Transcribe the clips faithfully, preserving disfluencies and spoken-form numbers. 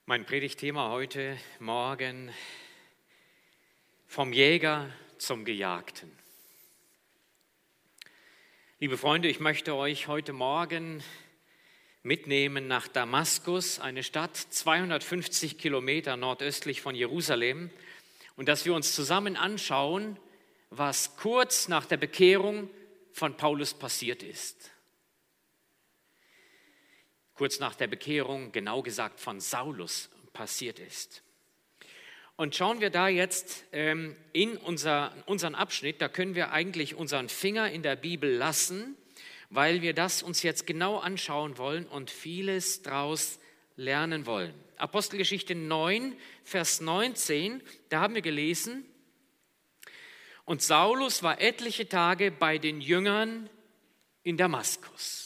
Mein Predigtthema heute Morgen: vom Jäger zum Gejagten. Liebe Freunde, ich möchte euch heute Morgen mitnehmen nach Damaskus, eine Stadt zweihundertfünfzig Kilometer nordöstlich von Jerusalem, und dass wir uns zusammen anschauen, was kurz nach der Bekehrung von Paulus passiert ist. Kurz nach der Bekehrung, genau gesagt von Saulus, passiert ist. Und schauen wir da jetzt ähm, in unser, unseren Abschnitt, da können wir eigentlich unseren Finger in der Bibel lassen, weil wir das uns jetzt genau anschauen wollen und vieles daraus lernen wollen. Apostelgeschichte neun, Vers neunzehn, da haben wir gelesen: Und Saulus war etliche Tage bei den Jüngern in Damaskus.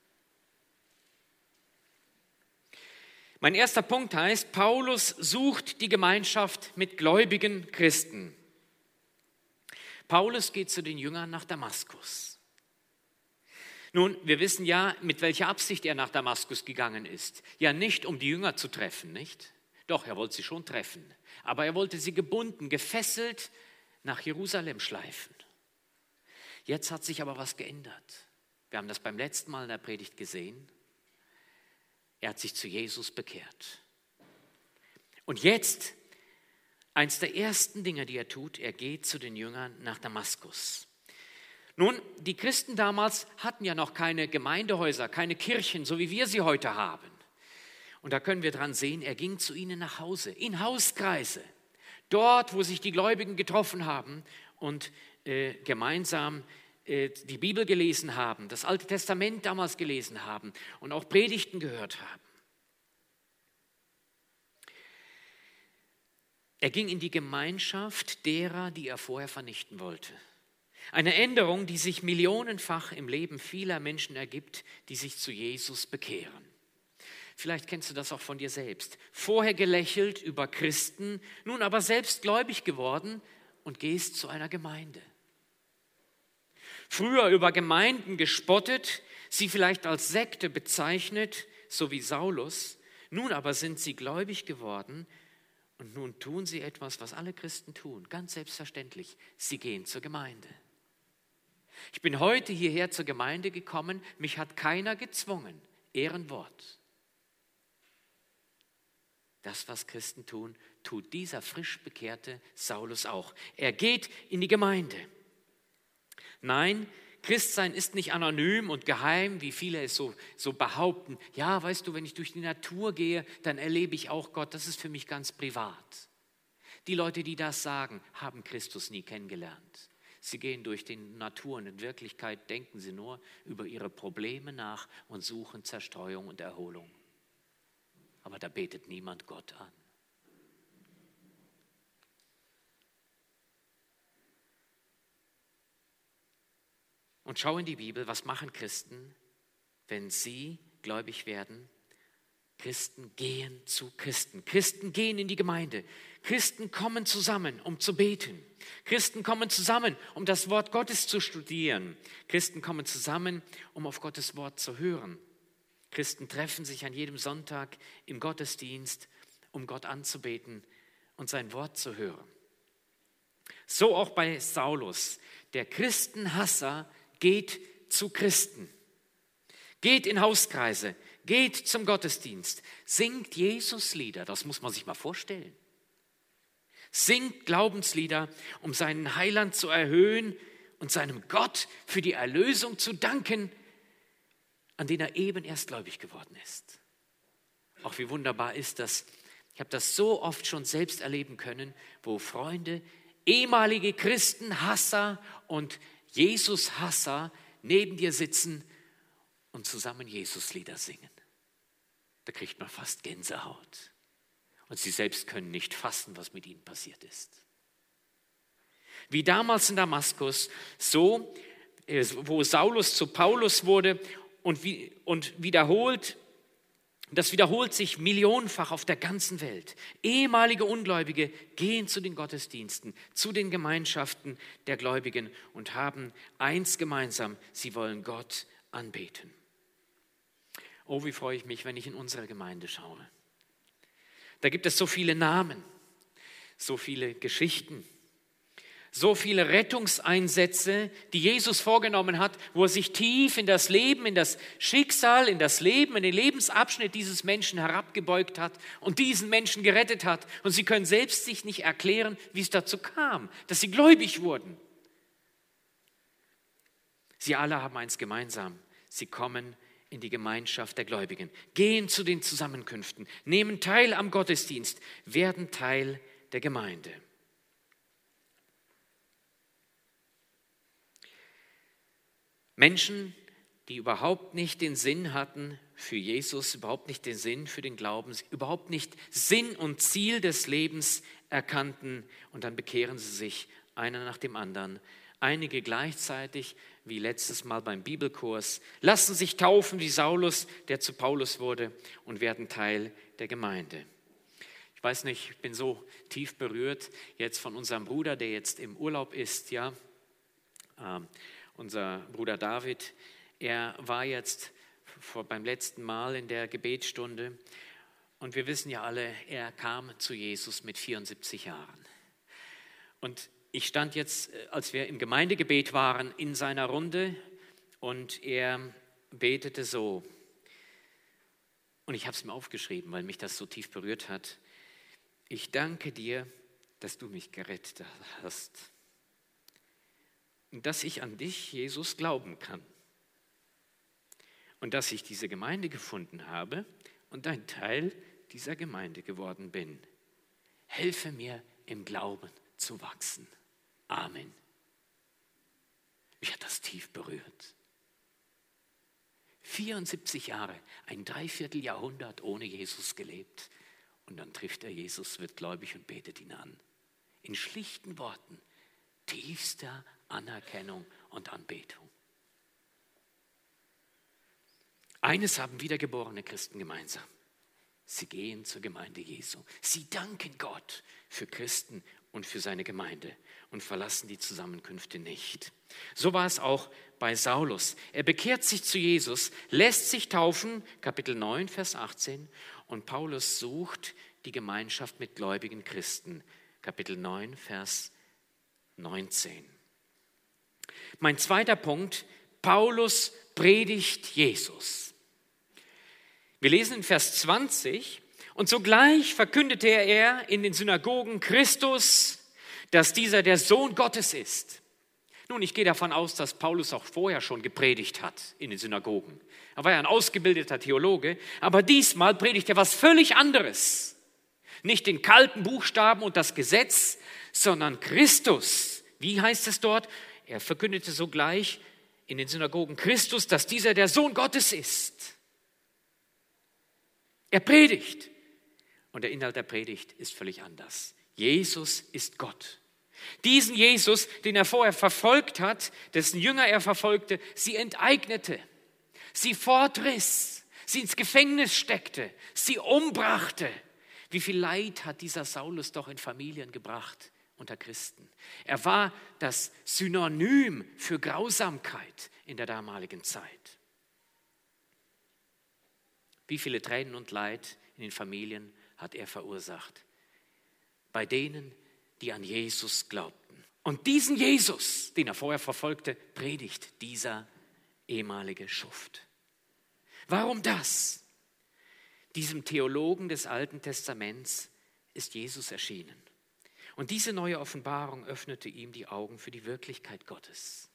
Mein erster Punkt heißt, Paulus sucht die Gemeinschaft mit gläubigen Christen. Paulus geht zu den Jüngern nach Damaskus. Nun, wir wissen ja, mit welcher Absicht er nach Damaskus gegangen ist. Ja, nicht um die Jünger zu treffen, nicht? Doch, er wollte sie schon treffen. Aber er wollte sie gebunden, gefesselt nach Jerusalem schleifen. Jetzt hat sich aber was geändert. Wir haben das beim letzten Mal in der Predigt gesehen. Er hat sich zu Jesus bekehrt. Und jetzt, eins der ersten Dinge, die er tut, er geht zu den Jüngern nach Damaskus. Nun, die Christen damals hatten ja noch keine Gemeindehäuser, keine Kirchen, so wie wir sie heute haben. Und da können wir dran sehen, er ging zu ihnen nach Hause, in Hauskreise. Dort, wo sich die Gläubigen getroffen haben und äh, gemeinsam die Bibel gelesen haben, das Alte Testament damals gelesen haben und auch Predigten gehört haben. Er ging in die Gemeinschaft derer, die er vorher vernichten wollte. Eine Änderung, die sich millionenfach im Leben vieler Menschen ergibt, die sich zu Jesus bekehren. Vielleicht kennst du das auch von dir selbst. Vorher gelächelt über Christen, nun aber selbst gläubig geworden und gehst zu einer Gemeinde. Früher über Gemeinden gespottet, sie vielleicht als Sekte bezeichnet, so wie Saulus. Nun aber sind sie gläubig geworden und nun tun sie etwas, was alle Christen tun, ganz selbstverständlich. Sie gehen zur Gemeinde. Ich bin heute hierher zur Gemeinde gekommen, mich hat keiner gezwungen. Ehrenwort. Das, was Christen tun, tut dieser frisch bekehrte Saulus auch. Er geht in die Gemeinde. Nein, Christsein ist nicht anonym und geheim, wie viele es so, so behaupten. Ja, weißt du, wenn ich durch die Natur gehe, dann erlebe ich auch Gott. Das ist für mich ganz privat. Die Leute, die das sagen, haben Christus nie kennengelernt. Sie gehen durch die Natur und in Wirklichkeit denken sie nur über ihre Probleme nach und suchen Zerstreuung und Erholung. Aber da betet niemand Gott an. Und schau in die Bibel, was machen Christen, wenn sie gläubig werden? Christen gehen zu Christen. Christen gehen in die Gemeinde. Christen kommen zusammen, um zu beten. Christen kommen zusammen, um das Wort Gottes zu studieren. Christen kommen zusammen, um auf Gottes Wort zu hören. Christen treffen sich an jedem Sonntag im Gottesdienst, um Gott anzubeten und sein Wort zu hören. So auch bei Saulus. Der Christenhasser geht zu Christen, geht in Hauskreise, geht zum Gottesdienst, singt Jesuslieder, das muss man sich mal vorstellen. Singt Glaubenslieder, um seinen Heiland zu erhöhen und seinem Gott für die Erlösung zu danken, an den er eben erst gläubig geworden ist. Auch wie wunderbar ist das. Ich habe das so oft schon selbst erleben können, wo Freunde, ehemalige Christenhasser und Jesus-Hasser neben dir sitzen und zusammen Jesuslieder singen. Da kriegt man fast Gänsehaut. Und sie selbst können nicht fassen, was mit ihnen passiert ist. Wie damals in Damaskus, so, wo Saulus zu Paulus wurde und, wie, und wiederholt, das wiederholt sich millionenfach auf der ganzen Welt. Ehemalige Ungläubige gehen zu den Gottesdiensten, zu den Gemeinschaften der Gläubigen und haben eins gemeinsam: sie wollen Gott anbeten. Oh, wie freue ich mich, wenn ich in unsere Gemeinde schaue. Da gibt es so viele Namen, so viele Geschichten, so viele Rettungseinsätze, die Jesus vorgenommen hat, wo er sich tief in das Leben, in das Schicksal, in das Leben, in den Lebensabschnitt dieses Menschen herabgebeugt hat und diesen Menschen gerettet hat. Und sie können selbst sich nicht erklären, wie es dazu kam, dass sie gläubig wurden. Sie alle haben eins gemeinsam: Sie kommen in die Gemeinschaft der Gläubigen, gehen zu den Zusammenkünften, nehmen teil am Gottesdienst, werden Teil der Gemeinde. Menschen, die überhaupt nicht den Sinn hatten für Jesus, überhaupt nicht den Sinn für den Glauben, überhaupt nicht Sinn und Ziel des Lebens erkannten, und dann bekehren sie sich einer nach dem anderen. Einige gleichzeitig, wie letztes Mal beim Bibelkurs, lassen sich taufen wie Saulus, der zu Paulus wurde, und werden Teil der Gemeinde. Ich weiß nicht, ich bin so tief berührt jetzt von unserem Bruder, der jetzt im Urlaub ist, ja, ähm, unser Bruder David. Er war jetzt vor, beim letzten Mal in der Gebetsstunde, und wir wissen ja alle, er kam zu Jesus mit vierundsiebzig Jahren. Und ich stand jetzt, als wir im Gemeindegebet waren, in seiner Runde, und er betete so. Und ich habe es mir aufgeschrieben, weil mich das so tief berührt hat. Ich danke dir, dass du mich gerettet hast und dass ich an dich, Jesus, glauben kann und dass ich diese Gemeinde gefunden habe und ein Teil dieser Gemeinde geworden bin. Helfe mir, im Glauben zu wachsen. Amen. Mich hat das tief berührt. vierundsiebzig Jahre, ein Dreivierteljahrhundert ohne Jesus gelebt. Und dann trifft er Jesus, wird gläubig und betet ihn an. In schlichten Worten, tiefster Anerkennung und Anbetung. Eines haben wiedergeborene Christen gemeinsam. Sie gehen zur Gemeinde Jesu. Sie danken Gott für Christen und für seine Gemeinde und verlassen die Zusammenkünfte nicht. So war es auch bei Saulus. Er bekehrt sich zu Jesus, lässt sich taufen, Kapitel neun, Vers achtzehn, und Paulus sucht die Gemeinschaft mit gläubigen Christen, Kapitel neun, Vers neunzehn. Mein zweiter Punkt: Paulus predigt Jesus. Wir lesen in Vers zwanzig: Und sogleich verkündete er in den Synagogen Christus, dass dieser der Sohn Gottes ist. Nun, ich gehe davon aus, dass Paulus auch vorher schon gepredigt hat in den Synagogen. Er war ja ein ausgebildeter Theologe, aber diesmal predigt er was völlig anderes. Nicht den kalten Buchstaben und das Gesetz, sondern Christus. Wie heißt es dort? Er verkündete sogleich in den Synagogen Christus, dass dieser der Sohn Gottes ist. Er predigt. Und der Inhalt der Predigt ist völlig anders. Jesus ist Gott. Diesen Jesus, den er vorher verfolgt hat, dessen Jünger er verfolgte, sie enteignete, sie fortriss, sie ins Gefängnis steckte, sie umbrachte. Wie viel Leid hat dieser Saulus doch in Familien gebracht unter Christen? Er war das Synonym für Grausamkeit in der damaligen Zeit. Wie viele Tränen und Leid in den Familien hat er verursacht? Bei denen, die an Jesus glaubten. Und diesen Jesus, den er vorher verfolgte, predigt dieser ehemalige Schuft. Warum das? Diesem Theologen des Alten Testaments ist Jesus erschienen. Und diese neue Offenbarung öffnete ihm die Augen für die Wirklichkeit Gottes.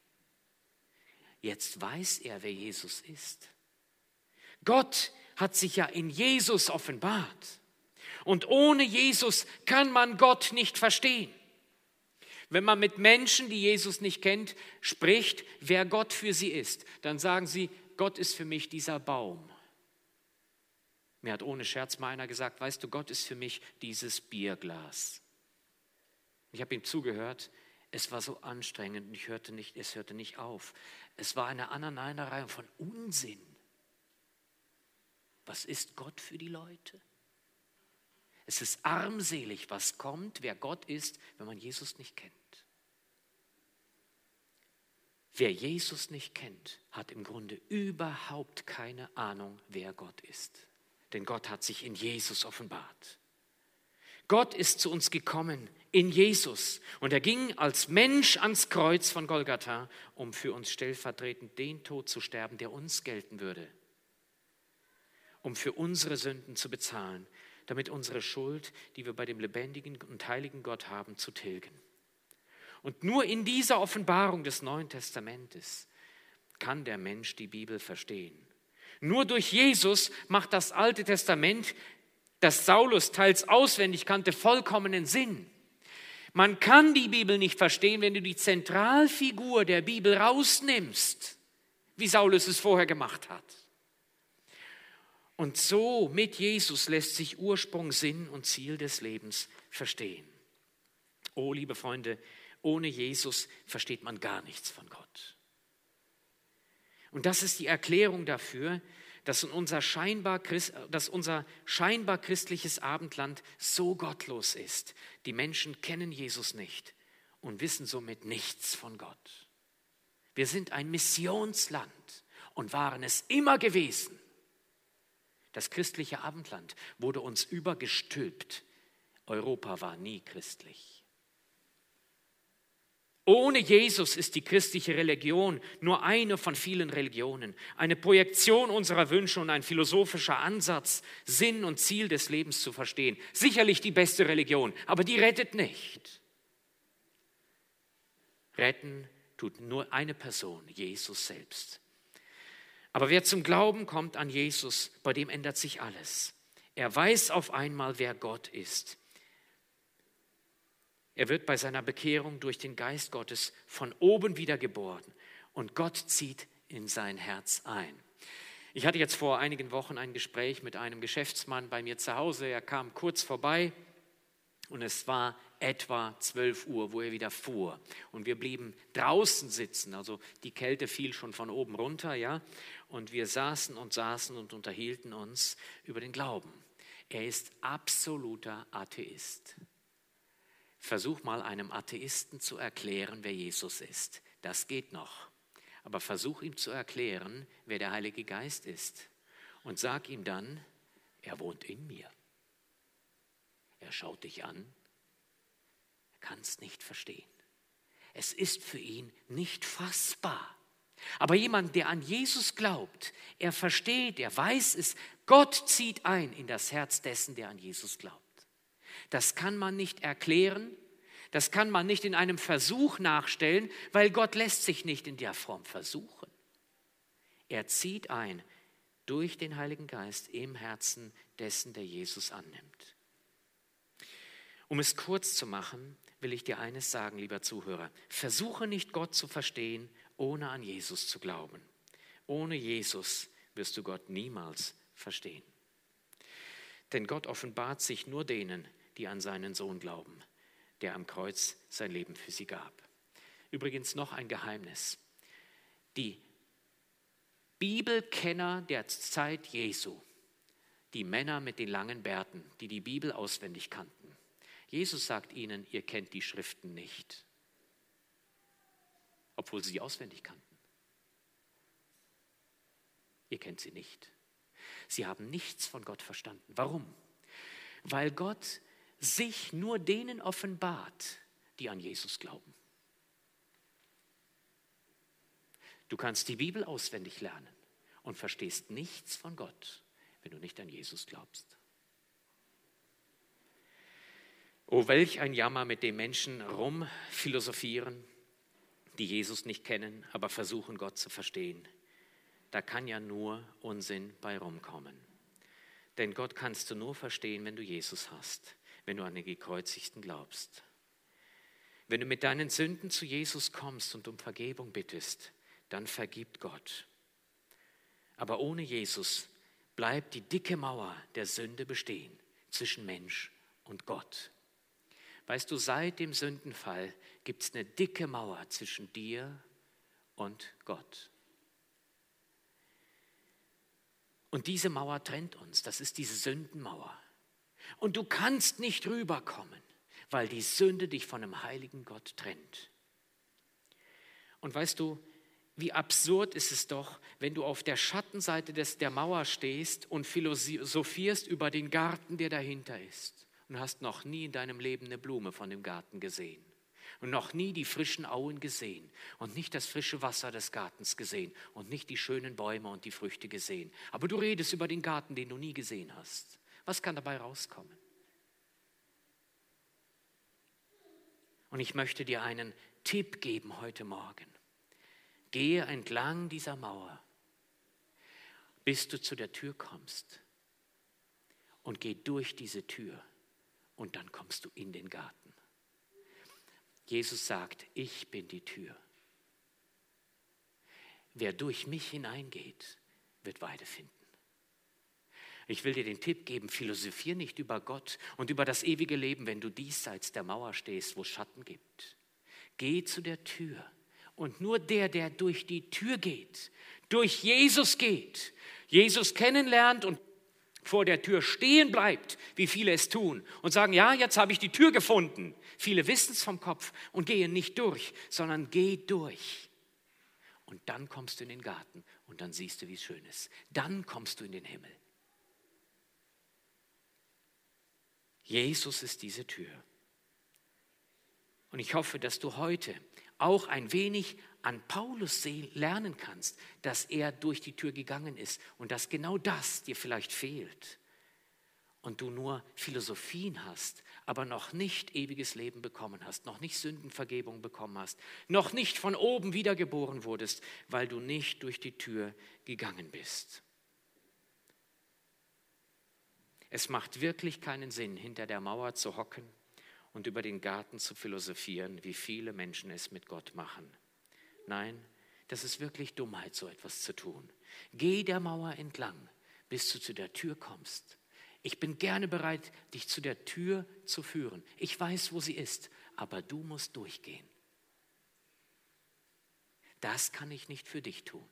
Jetzt weiß er, wer Jesus ist. Gott hat sich ja in Jesus offenbart. Und ohne Jesus kann man Gott nicht verstehen. Wenn man mit Menschen, die Jesus nicht kennt, spricht, wer Gott für sie ist, dann sagen sie, Gott ist für mich dieser Baum. Mir hat ohne Scherz mal einer gesagt, weißt du, Gott ist für mich dieses Bierglas. Ich habe ihm zugehört, es war so anstrengend und ich hörte nicht, es hörte nicht auf. Es war eine Aneinanderreihung von Unsinn. Was ist Gott für die Leute? Es ist armselig, was kommt, wer Gott ist, wenn man Jesus nicht kennt. Wer Jesus nicht kennt, hat im Grunde überhaupt keine Ahnung, wer Gott ist. Denn Gott hat sich in Jesus offenbart. Gott ist zu uns gekommen in Jesus und er ging als Mensch ans Kreuz von Golgatha, um für uns stellvertretend den Tod zu sterben, der uns gelten würde, um für unsere Sünden zu bezahlen, damit unsere Schuld, die wir bei dem lebendigen und heiligen Gott haben, zu tilgen. Und nur in dieser Offenbarung des Neuen Testamentes kann der Mensch die Bibel verstehen. Nur durch Jesus macht das Alte Testament, das Saulus teils auswendig kannte, vollkommenen Sinn. Man kann die Bibel nicht verstehen, wenn du die Zentralfigur der Bibel rausnimmst, wie Saulus es vorher gemacht hat. Und so mit Jesus lässt sich Ursprung, Sinn und Ziel des Lebens verstehen. Oh, liebe Freunde, ohne Jesus versteht man gar nichts von Gott. Und das ist die Erklärung dafür, dass unser scheinbar, dass unser scheinbar christliches Abendland so gottlos ist. Die Menschen kennen Jesus nicht und wissen somit nichts von Gott. Wir sind ein Missionsland und waren es immer gewesen. Das christliche Abendland wurde uns übergestülpt. Europa war nie christlich. Ohne Jesus ist die christliche Religion nur eine von vielen Religionen, eine Projektion unserer Wünsche und ein philosophischer Ansatz, Sinn und Ziel des Lebens zu verstehen. Sicherlich die beste Religion, aber die rettet nicht. Retten tut nur eine Person, Jesus selbst. Aber wer zum Glauben kommt an Jesus, bei dem ändert sich alles. Er weiß auf einmal, wer Gott ist. Er wird bei seiner Bekehrung durch den Geist Gottes von oben wiedergeboren und Gott zieht in sein Herz ein. Ich hatte jetzt vor einigen Wochen ein Gespräch mit einem Geschäftsmann bei mir zu Hause. Er kam kurz vorbei und es war etwa zwölf Uhr, wo er wieder fuhr. Und wir blieben draußen sitzen, also die Kälte fiel schon von oben runter, ja. Und wir saßen und saßen und unterhielten uns über den Glauben. Er ist absoluter Atheist. Versuch mal einem Atheisten zu erklären, wer Jesus ist. Das geht noch. Aber versuch ihm zu erklären, wer der Heilige Geist ist. Und sag ihm dann, er wohnt in mir. Er schaut dich an. Er kann es nicht verstehen. Es ist für ihn nicht fassbar. Aber jemand, der an Jesus glaubt, er versteht, er weiß es, Gott zieht ein in das Herz dessen, der an Jesus glaubt. Das kann man nicht erklären, das kann man nicht in einem Versuch nachstellen, weil Gott lässt sich nicht in der Form versuchen. Er zieht ein durch den Heiligen Geist im Herzen dessen, der Jesus annimmt. Um es kurz zu machen, will ich dir eines sagen, lieber Zuhörer. Versuche nicht, Gott zu verstehen, ohne an Jesus zu glauben. Ohne Jesus wirst du Gott niemals verstehen. Denn Gott offenbart sich nur denen, die an seinen Sohn glauben, der am Kreuz sein Leben für sie gab. Übrigens noch ein Geheimnis. Die Bibelkenner der Zeit Jesu, die Männer mit den langen Bärten, die die Bibel auswendig kannten, Jesus sagt ihnen, ihr kennt die Schriften nicht, obwohl sie sie auswendig kannten. Ihr kennt sie nicht. Sie haben nichts von Gott verstanden. Warum? Weil Gott sich nur denen offenbart, die an Jesus glauben. Du kannst die Bibel auswendig lernen und verstehst nichts von Gott, wenn du nicht an Jesus glaubst. Oh, welch ein Jammer, mit dem Menschen rumphilosophieren, die Jesus nicht kennen, aber versuchen, Gott zu verstehen. Da kann ja nur Unsinn bei rumkommen. Denn Gott kannst du nur verstehen, wenn du Jesus hast, wenn du an den Gekreuzigten glaubst. Wenn du mit deinen Sünden zu Jesus kommst und um Vergebung bittest, dann vergibt Gott. Aber ohne Jesus bleibt die dicke Mauer der Sünde bestehen zwischen Mensch und Gott. Weißt du, seit dem Sündenfall gibt es eine dicke Mauer zwischen dir und Gott. Und diese Mauer trennt uns, das ist diese Sündenmauer. Und du kannst nicht rüberkommen, weil die Sünde dich von einem heiligen Gott trennt. Und weißt du, Wie absurd ist es doch, wenn du auf der Schattenseite des, der Mauer stehst und philosophierst über den Garten, der dahinter ist, und hast noch nie in deinem Leben eine Blume von dem Garten gesehen und noch nie die frischen Auen gesehen und nicht das frische Wasser des Gartens gesehen und nicht die schönen Bäume und die Früchte gesehen. Aber du redest über den Garten, den du nie gesehen hast. Was kann dabei rauskommen? Und ich möchte dir einen Tipp geben heute Morgen. Gehe entlang dieser Mauer, bis du zu der Tür kommst, und geh durch diese Tür und dann kommst du in den Garten. Jesus sagt, ich bin die Tür. Wer durch mich hineingeht, wird Weide finden. Ich will dir den Tipp geben, philosophier nicht über Gott und über das ewige Leben, wenn du diesseits der Mauer stehst, wo es Schatten gibt. Geh zu der Tür. Und nur der, der durch die Tür geht, durch Jesus geht, Jesus kennenlernt und vor der Tür stehen bleibt, wie viele es tun und sagen, ja, jetzt habe ich die Tür gefunden. Viele wissen es vom Kopf und gehen nicht durch, sondern geh durch. Und dann kommst du in den Garten und dann siehst du, wie es schön ist. Dann kommst du in den Himmel. Jesus ist diese Tür. Und ich hoffe, dass du heute auch ein wenig an Paulus lernen kannst, dass er durch die Tür gegangen ist und dass genau das dir vielleicht fehlt und du nur Philosophien hast, aber noch nicht ewiges Leben bekommen hast, noch nicht Sündenvergebung bekommen hast, noch nicht von oben wiedergeboren wurdest, weil du nicht durch die Tür gegangen bist. Es macht wirklich keinen Sinn, hinter der Mauer zu hocken und über den Garten zu philosophieren, wie viele Menschen es mit Gott machen. Nein, das ist wirklich Dummheit, so etwas zu tun. Geh der Mauer entlang, bis du zu der Tür kommst. Ich bin gerne bereit, dich zu der Tür zu führen. Ich weiß, wo sie ist, aber du musst durchgehen. Das kann ich nicht für dich tun.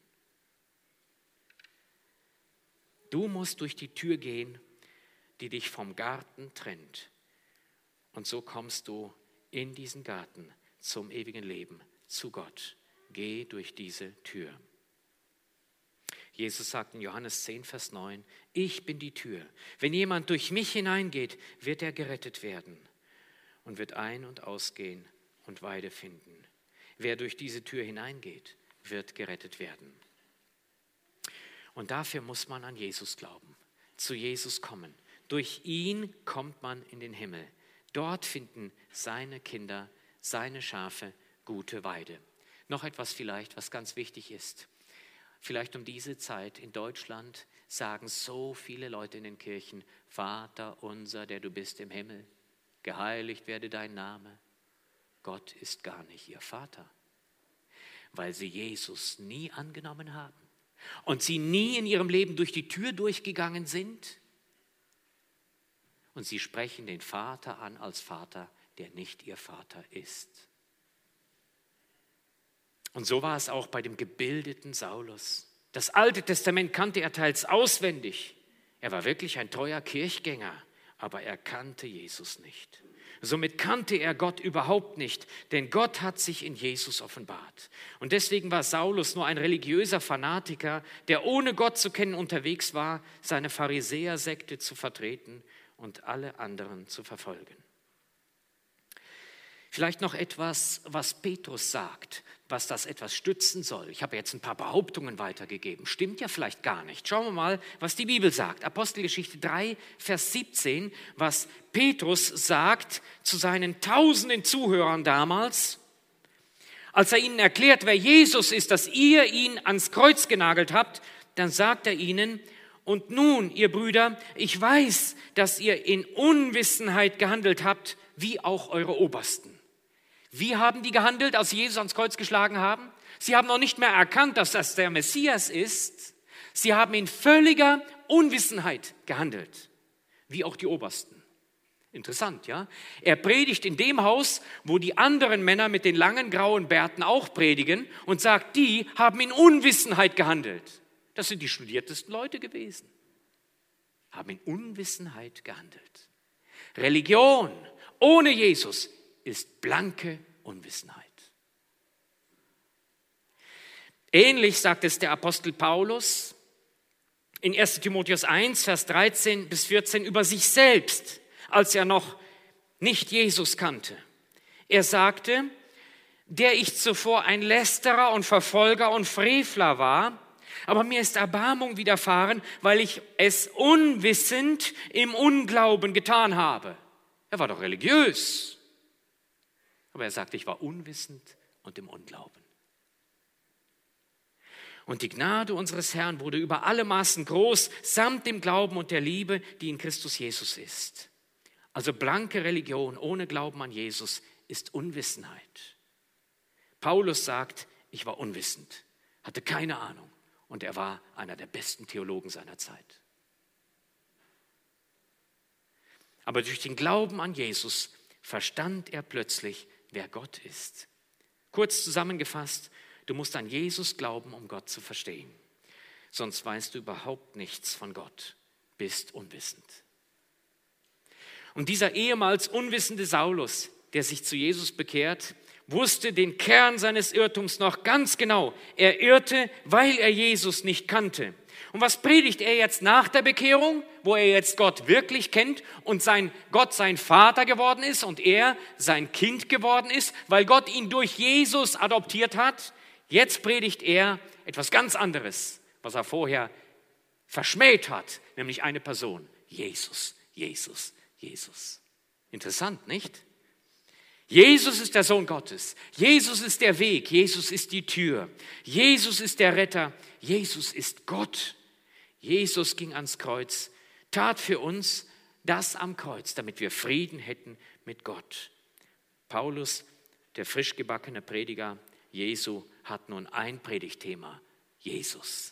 Du musst durch die Tür gehen, die dich vom Garten trennt. Und so kommst du in diesen Garten zum ewigen Leben, zu Gott. Geh durch diese Tür. Jesus sagt in Johannes zehn, Vers neun, ich bin die Tür. Wenn jemand durch mich hineingeht, wird er gerettet werden und wird ein- und ausgehen und Weide finden. Wer durch diese Tür hineingeht, wird gerettet werden. Und dafür muss man an Jesus glauben, zu Jesus kommen. Durch ihn kommt man in den Himmel. Dort finden seine Kinder, seine Schafe gute Weide. Noch etwas vielleicht, was ganz wichtig ist. Vielleicht um diese Zeit in Deutschland sagen so viele Leute in den Kirchen, Vater unser, der du bist im Himmel, geheiligt werde dein Name. Gott ist gar nicht ihr Vater, weil sie Jesus nie angenommen haben und sie nie in ihrem Leben durch die Tür durchgegangen sind. Und sie sprechen den Vater an als Vater, der nicht ihr Vater ist. Und so war es auch bei dem gebildeten Saulus. Das Alte Testament kannte er teils auswendig. Er war wirklich ein treuer Kirchgänger, aber er kannte Jesus nicht. Somit kannte er Gott überhaupt nicht, denn Gott hat sich in Jesus offenbart. Und deswegen war Saulus nur ein religiöser Fanatiker, der ohne Gott zu kennen unterwegs war, seine Pharisäersekte zu vertreten und alle anderen zu verfolgen. Vielleicht noch etwas, was Petrus sagt, was das etwas stützen soll. Ich habe jetzt ein paar Behauptungen weitergegeben. Stimmt ja vielleicht gar nicht. Schauen wir mal, was die Bibel sagt. Apostelgeschichte drei, Vers siebzehn, was Petrus sagt zu seinen tausenden Zuhörern damals, als er ihnen erklärt, wer Jesus ist, dass ihr ihn ans Kreuz genagelt habt, dann sagt er ihnen, und nun, ihr Brüder, ich weiß, dass ihr in Unwissenheit gehandelt habt, wie auch eure Obersten. Wie haben die gehandelt, als sie Jesus ans Kreuz geschlagen haben? Sie haben noch nicht mehr erkannt, dass das der Messias ist. Sie haben in völliger Unwissenheit gehandelt, wie auch die Obersten. Interessant, ja? Er predigt in dem Haus, wo die anderen Männer mit den langen grauen Bärten auch predigen und sagt, die haben in Unwissenheit gehandelt. Das sind die studiertesten Leute gewesen, haben in Unwissenheit gehandelt. Religion ohne Jesus ist blanke Unwissenheit. Ähnlich sagt es der Apostel Paulus in erster Timotheus eins, Vers dreizehn bis vierzehn über sich selbst, als er noch nicht Jesus kannte. Er sagte, der ich zuvor ein Lästerer und Verfolger und Frevler war, aber mir ist Erbarmung widerfahren, weil ich es unwissend im Unglauben getan habe. Er war doch religiös. Aber er sagte, ich war unwissend und im Unglauben. Und die Gnade unseres Herrn wurde über alle Maßen groß, samt dem Glauben und der Liebe, die in Christus Jesus ist. Also blanke Religion ohne Glauben an Jesus ist Unwissenheit. Paulus sagt, ich war unwissend, hatte keine Ahnung und er war einer der besten Theologen seiner Zeit. Aber durch den Glauben an Jesus verstand er plötzlich, wer Gott ist. Kurz zusammengefasst, du musst an Jesus glauben, um Gott zu verstehen. Sonst weißt du überhaupt nichts von Gott, bist unwissend. Und dieser ehemals unwissende Saulus, der sich zu Jesus bekehrt, wusste den Kern seines Irrtums noch ganz genau. Er irrte, weil er Jesus nicht kannte. Und was predigt er jetzt nach der Bekehrung, wo er jetzt Gott wirklich kennt und sein Gott sein Vater geworden ist und er sein Kind geworden ist, weil Gott ihn durch Jesus adoptiert hat? Jetzt predigt er etwas ganz anderes, was er vorher verschmäht hat, nämlich eine Person, Jesus, Jesus, Jesus. Interessant, nicht? Jesus ist der Sohn Gottes. Jesus ist der Weg. Jesus ist die Tür. Jesus ist der Retter. Jesus ist Gott. Jesus ging ans Kreuz, tat für uns das am Kreuz, damit wir Frieden hätten mit Gott. Paulus, der frisch gebackene Prediger Jesu, hat nun ein Predigtthema: Jesus.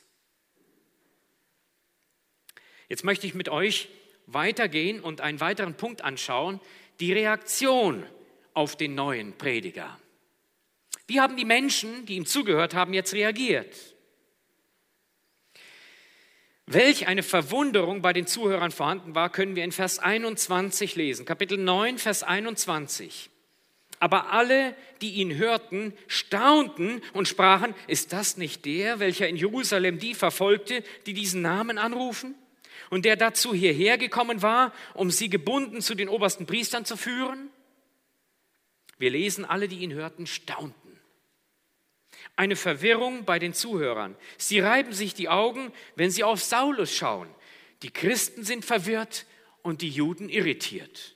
Jetzt möchte ich mit euch weitergehen und einen weiteren Punkt anschauen, die Reaktion auf den neuen Prediger. Wie haben die Menschen, die ihm zugehört haben, jetzt reagiert? Welch eine Verwunderung bei den Zuhörern vorhanden war, können wir in Vers einundzwanzig lesen. Kapitel neun, Vers einundzwanzig. Aber alle, die ihn hörten, staunten und sprachen, ist das nicht der, welcher in Jerusalem die verfolgte, die diesen Namen anrufen? Und der dazu hierher gekommen war, um sie gebunden zu den obersten Priestern zu führen? Wir lesen, alle, die ihn hörten, staunten. Eine Verwirrung bei den Zuhörern. Sie reiben sich die Augen, wenn sie auf Saulus schauen. Die Christen sind verwirrt und die Juden irritiert.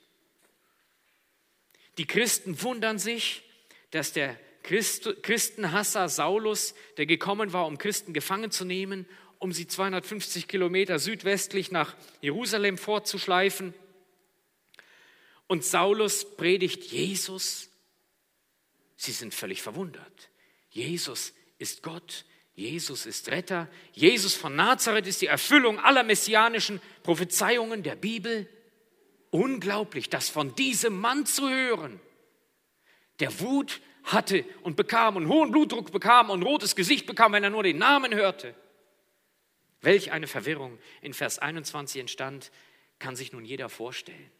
Die Christen wundern sich, dass der Christ, Christenhasser Saulus, der gekommen war, um Christen gefangen zu nehmen, um sie zweihundertfünfzig Kilometer südwestlich nach Jerusalem fortzuschleifen. Und Saulus predigt Jesus. Sie sind völlig verwundert. Jesus ist Gott, Jesus ist Retter, Jesus von Nazareth ist die Erfüllung aller messianischen Prophezeiungen der Bibel. Unglaublich, das von diesem Mann zu hören, der Wut hatte und bekam und hohen Blutdruck bekam und rotes Gesicht bekam, wenn er nur den Namen hörte. Welch eine Verwirrung in Vers einundzwanzig entstand, kann sich nun jeder vorstellen.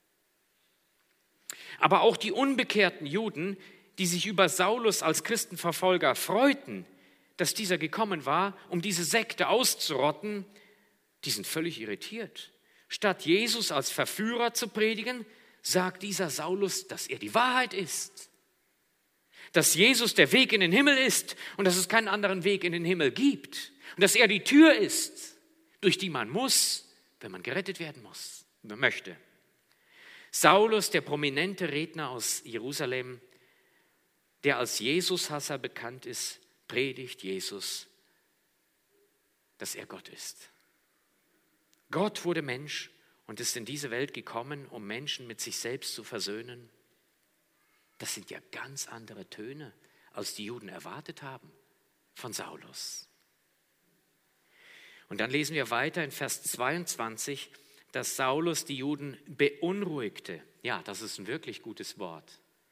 Aber auch die unbekehrten Juden, die sich über Saulus als Christenverfolger freuten, dass dieser gekommen war, um diese Sekte auszurotten, die sind völlig irritiert. Statt Jesus als Verführer zu predigen, sagt dieser Saulus, dass er die Wahrheit ist. Dass Jesus der Weg in den Himmel ist und dass es keinen anderen Weg in den Himmel gibt. Und dass er die Tür ist, durch die man muss, wenn man gerettet werden muss, wenn man möchte. Saulus, der prominente Redner aus Jerusalem, der als Jesushasser bekannt ist, predigt Jesus, dass er Gott ist. Gott wurde Mensch und ist in diese Welt gekommen, um Menschen mit sich selbst zu versöhnen. Das sind ja ganz andere Töne, als die Juden erwartet haben von Saulus. Und dann lesen wir weiter in Vers zweiundzwanzig, dass Saulus die Juden beunruhigte. Ja, das ist ein wirklich gutes Wort.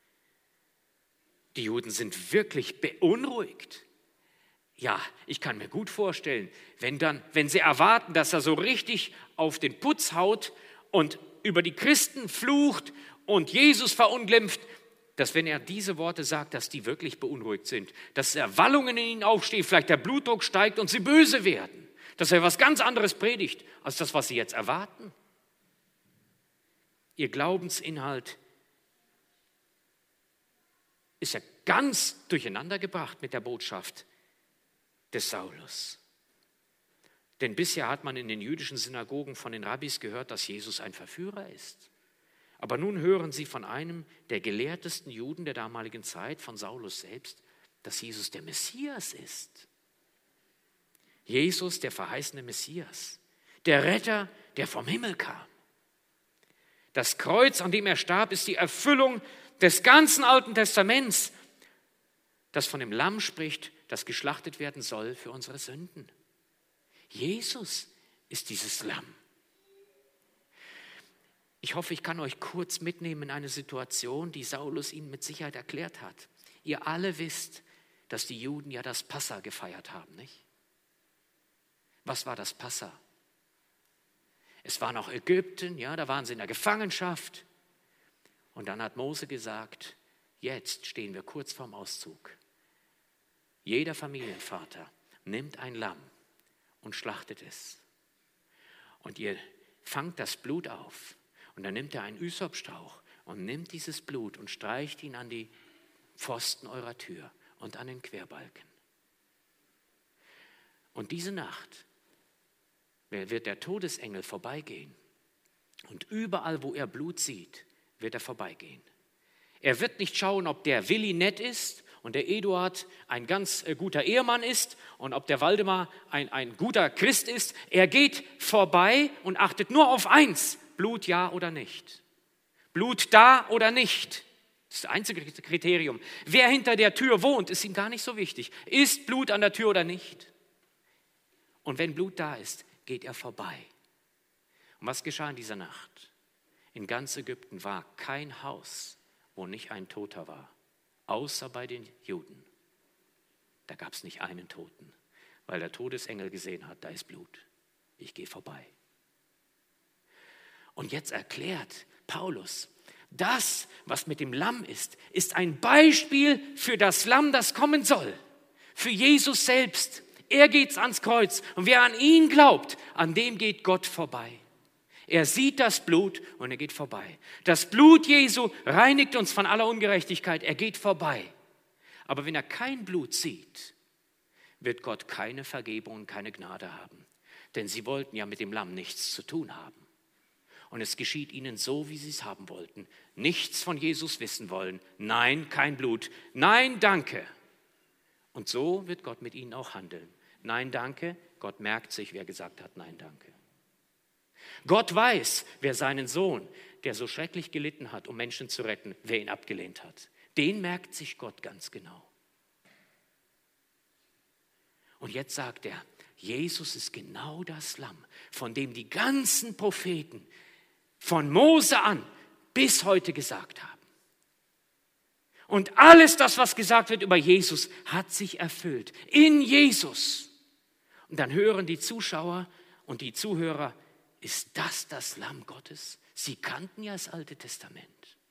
Die Juden sind wirklich beunruhigt. Ja, ich kann mir gut vorstellen, wenn, dann, wenn sie erwarten, dass er so richtig auf den Putz haut und über die Christen flucht und Jesus verunglimpft, dass wenn er diese Worte sagt, dass die wirklich beunruhigt sind, dass er Wallungen in ihnen aufstehen, vielleicht der Blutdruck steigt und sie böse werden, dass er was ganz anderes predigt, als das, was sie jetzt erwarten. Ihr Glaubensinhalt ist ja ganz durcheinander gebracht mit der Botschaft des Saulus. Denn bisher hat man in den jüdischen Synagogen von den Rabbis gehört, dass Jesus ein Verführer ist. Aber nun hören sie von einem der gelehrtesten Juden der damaligen Zeit, von Saulus selbst, dass Jesus der Messias ist. Jesus, der verheißene Messias, der Retter, der vom Himmel kam. Das Kreuz, an dem er starb, ist die Erfüllung des ganzen Alten Testaments, das von dem Lamm spricht, das geschlachtet werden soll für unsere Sünden. Jesus ist dieses Lamm. Ich hoffe, ich kann euch kurz mitnehmen in eine Situation, die Saulus ihnen mit Sicherheit erklärt hat. Ihr alle wisst, dass die Juden ja das Passa gefeiert haben, nicht? Was war das Passa? Es war noch Ägypten, ja, da waren sie in der Gefangenschaft. Und dann hat Mose gesagt, jetzt stehen wir kurz vorm Auszug. Jeder Familienvater nimmt ein Lamm und schlachtet es. Und ihr fangt das Blut auf. Und dann nimmt er einen Ysopstrauch und nimmt dieses Blut und streicht ihn an die Pfosten eurer Tür und an den Querbalken. Und diese Nacht wird der Todesengel vorbeigehen. Und überall, wo er Blut sieht, wird er vorbeigehen. Er wird nicht schauen, ob der Willi nett ist und der Eduard ein ganz guter Ehemann ist und ob der Waldemar ein, ein guter Christ ist. Er geht vorbei und achtet nur auf eins: Blut ja oder nicht. Blut da oder nicht. Das ist das einzige Kriterium. Wer hinter der Tür wohnt, ist ihm gar nicht so wichtig. Ist Blut an der Tür oder nicht? Und wenn Blut da ist, geht er vorbei. Und was geschah in dieser Nacht? In ganz Ägypten war kein Haus, wo nicht ein Toter war, außer bei den Juden. Da gab es nicht einen Toten, weil der Todesengel gesehen hat, da ist Blut. Ich gehe vorbei. Und jetzt erklärt Paulus, das, was mit dem Lamm ist, ist ein Beispiel für das Lamm, das kommen soll. Für Jesus selbst. Er geht ans Kreuz und wer an ihn glaubt, an dem geht Gott vorbei. Er sieht das Blut und er geht vorbei. Das Blut Jesu reinigt uns von aller Ungerechtigkeit. Er geht vorbei. Aber wenn er kein Blut sieht, wird Gott keine Vergebung und keine Gnade haben. Denn sie wollten ja mit dem Lamm nichts zu tun haben. Und es geschieht ihnen so, wie sie es haben wollten. Nichts von Jesus wissen wollen. Nein, kein Blut. Nein, danke. Und so wird Gott mit ihnen auch handeln. Nein, danke. Gott merkt sich, wer gesagt hat, nein, danke. Gott weiß, wer seinen Sohn, der so schrecklich gelitten hat, um Menschen zu retten, wer ihn abgelehnt hat. Den merkt sich Gott ganz genau. Und jetzt sagt er, Jesus ist genau das Lamm, von dem die ganzen Propheten von Mose an bis heute gesagt haben. Und alles das, was gesagt wird über Jesus, hat sich erfüllt. In Jesus. Und dann hören die Zuschauer und die Zuhörer, ist das das Lamm Gottes? Sie kannten ja das Alte Testament.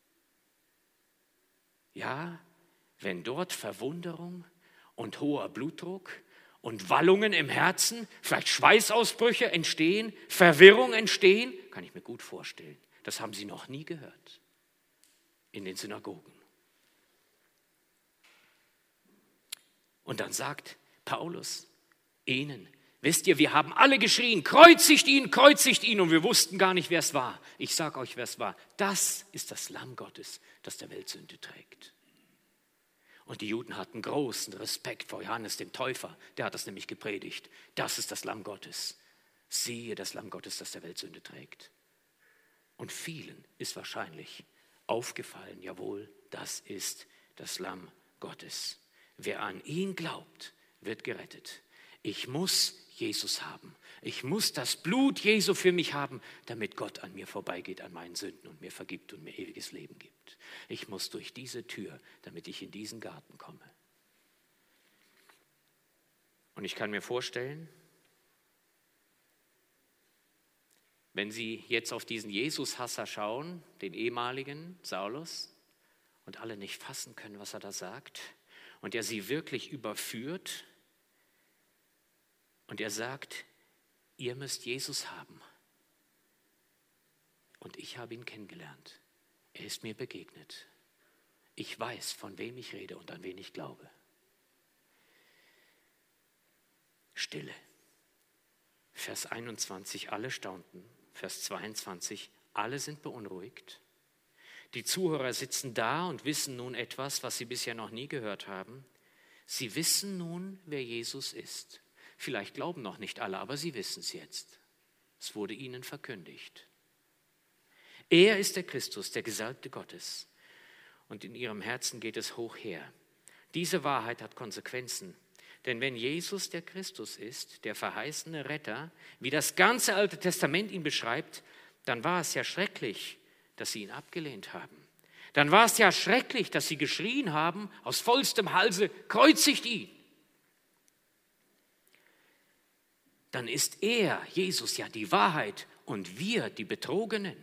Ja, wenn dort Verwunderung und hoher Blutdruck und Wallungen im Herzen, vielleicht Schweißausbrüche entstehen, Verwirrung entstehen, kann ich mir gut vorstellen. Das haben sie noch nie gehört in den Synagogen. Und dann sagt Paulus ihnen, wisst ihr, wir haben alle geschrien, kreuzigt ihn, kreuzigt ihn, und wir wussten gar nicht, wer es war. Ich sage euch, wer es war. Das ist das Lamm Gottes, das der Welt Sünde trägt. Und die Juden hatten großen Respekt vor Johannes dem Täufer, der hat das nämlich gepredigt. Das ist das Lamm Gottes. Siehe das Lamm Gottes, das der Welt Sünde trägt. Und vielen ist wahrscheinlich aufgefallen, jawohl, das ist das Lamm Gottes. Wer an ihn glaubt, wird gerettet. Ich muss Jesus haben. Ich muss das Blut Jesu für mich haben, damit Gott an mir vorbeigeht, an meinen Sünden und mir vergibt und mir ewiges Leben gibt. Ich muss durch diese Tür, damit ich in diesen Garten komme. Und ich kann mir vorstellen, wenn Sie jetzt auf diesen Jesus-Hasser schauen, den ehemaligen Saulus, und alle nicht fassen können, was er da sagt, und er sie wirklich überführt und er sagt, ihr müsst Jesus haben. Und ich habe ihn kennengelernt. Er ist mir begegnet. Ich weiß, von wem ich rede und an wen ich glaube. Stille. Vers einundzwanzig, alle staunten. Vers zweiundzwanzig, alle sind beunruhigt. Die Zuhörer sitzen da und wissen nun etwas, was sie bisher noch nie gehört haben. Sie wissen nun, wer Jesus ist. Vielleicht glauben noch nicht alle, aber sie wissen es jetzt. Es wurde ihnen verkündigt. Er ist der Christus, der Gesalbte Gottes. Und in ihrem Herzen geht es hoch her. Diese Wahrheit hat Konsequenzen. Denn wenn Jesus der Christus ist, der verheißene Retter, wie das ganze Alte Testament ihn beschreibt, dann war es ja schrecklich, dass sie ihn abgelehnt haben. Dann war es ja schrecklich, dass sie geschrien haben, aus vollstem Halse, kreuzigt ihn. Dann ist er, Jesus, ja die Wahrheit und wir die Betrogenen.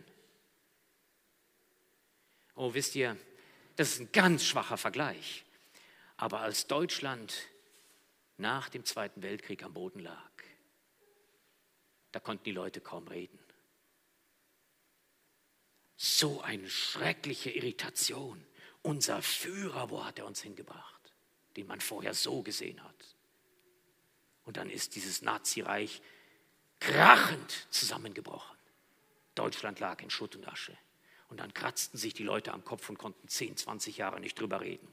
Oh, wisst ihr, das ist ein ganz schwacher Vergleich. Aber als Deutschland nach dem Zweiten Weltkrieg am Boden lag, da konnten die Leute kaum reden. So eine schreckliche Irritation. Unser Führer, wo hat er uns hingebracht, den man vorher so gesehen hat. Und dann ist dieses Nazireich krachend zusammengebrochen. Deutschland lag in Schutt und Asche. Und dann kratzten sich die Leute am Kopf und konnten zehn, zwanzig Jahre nicht drüber reden.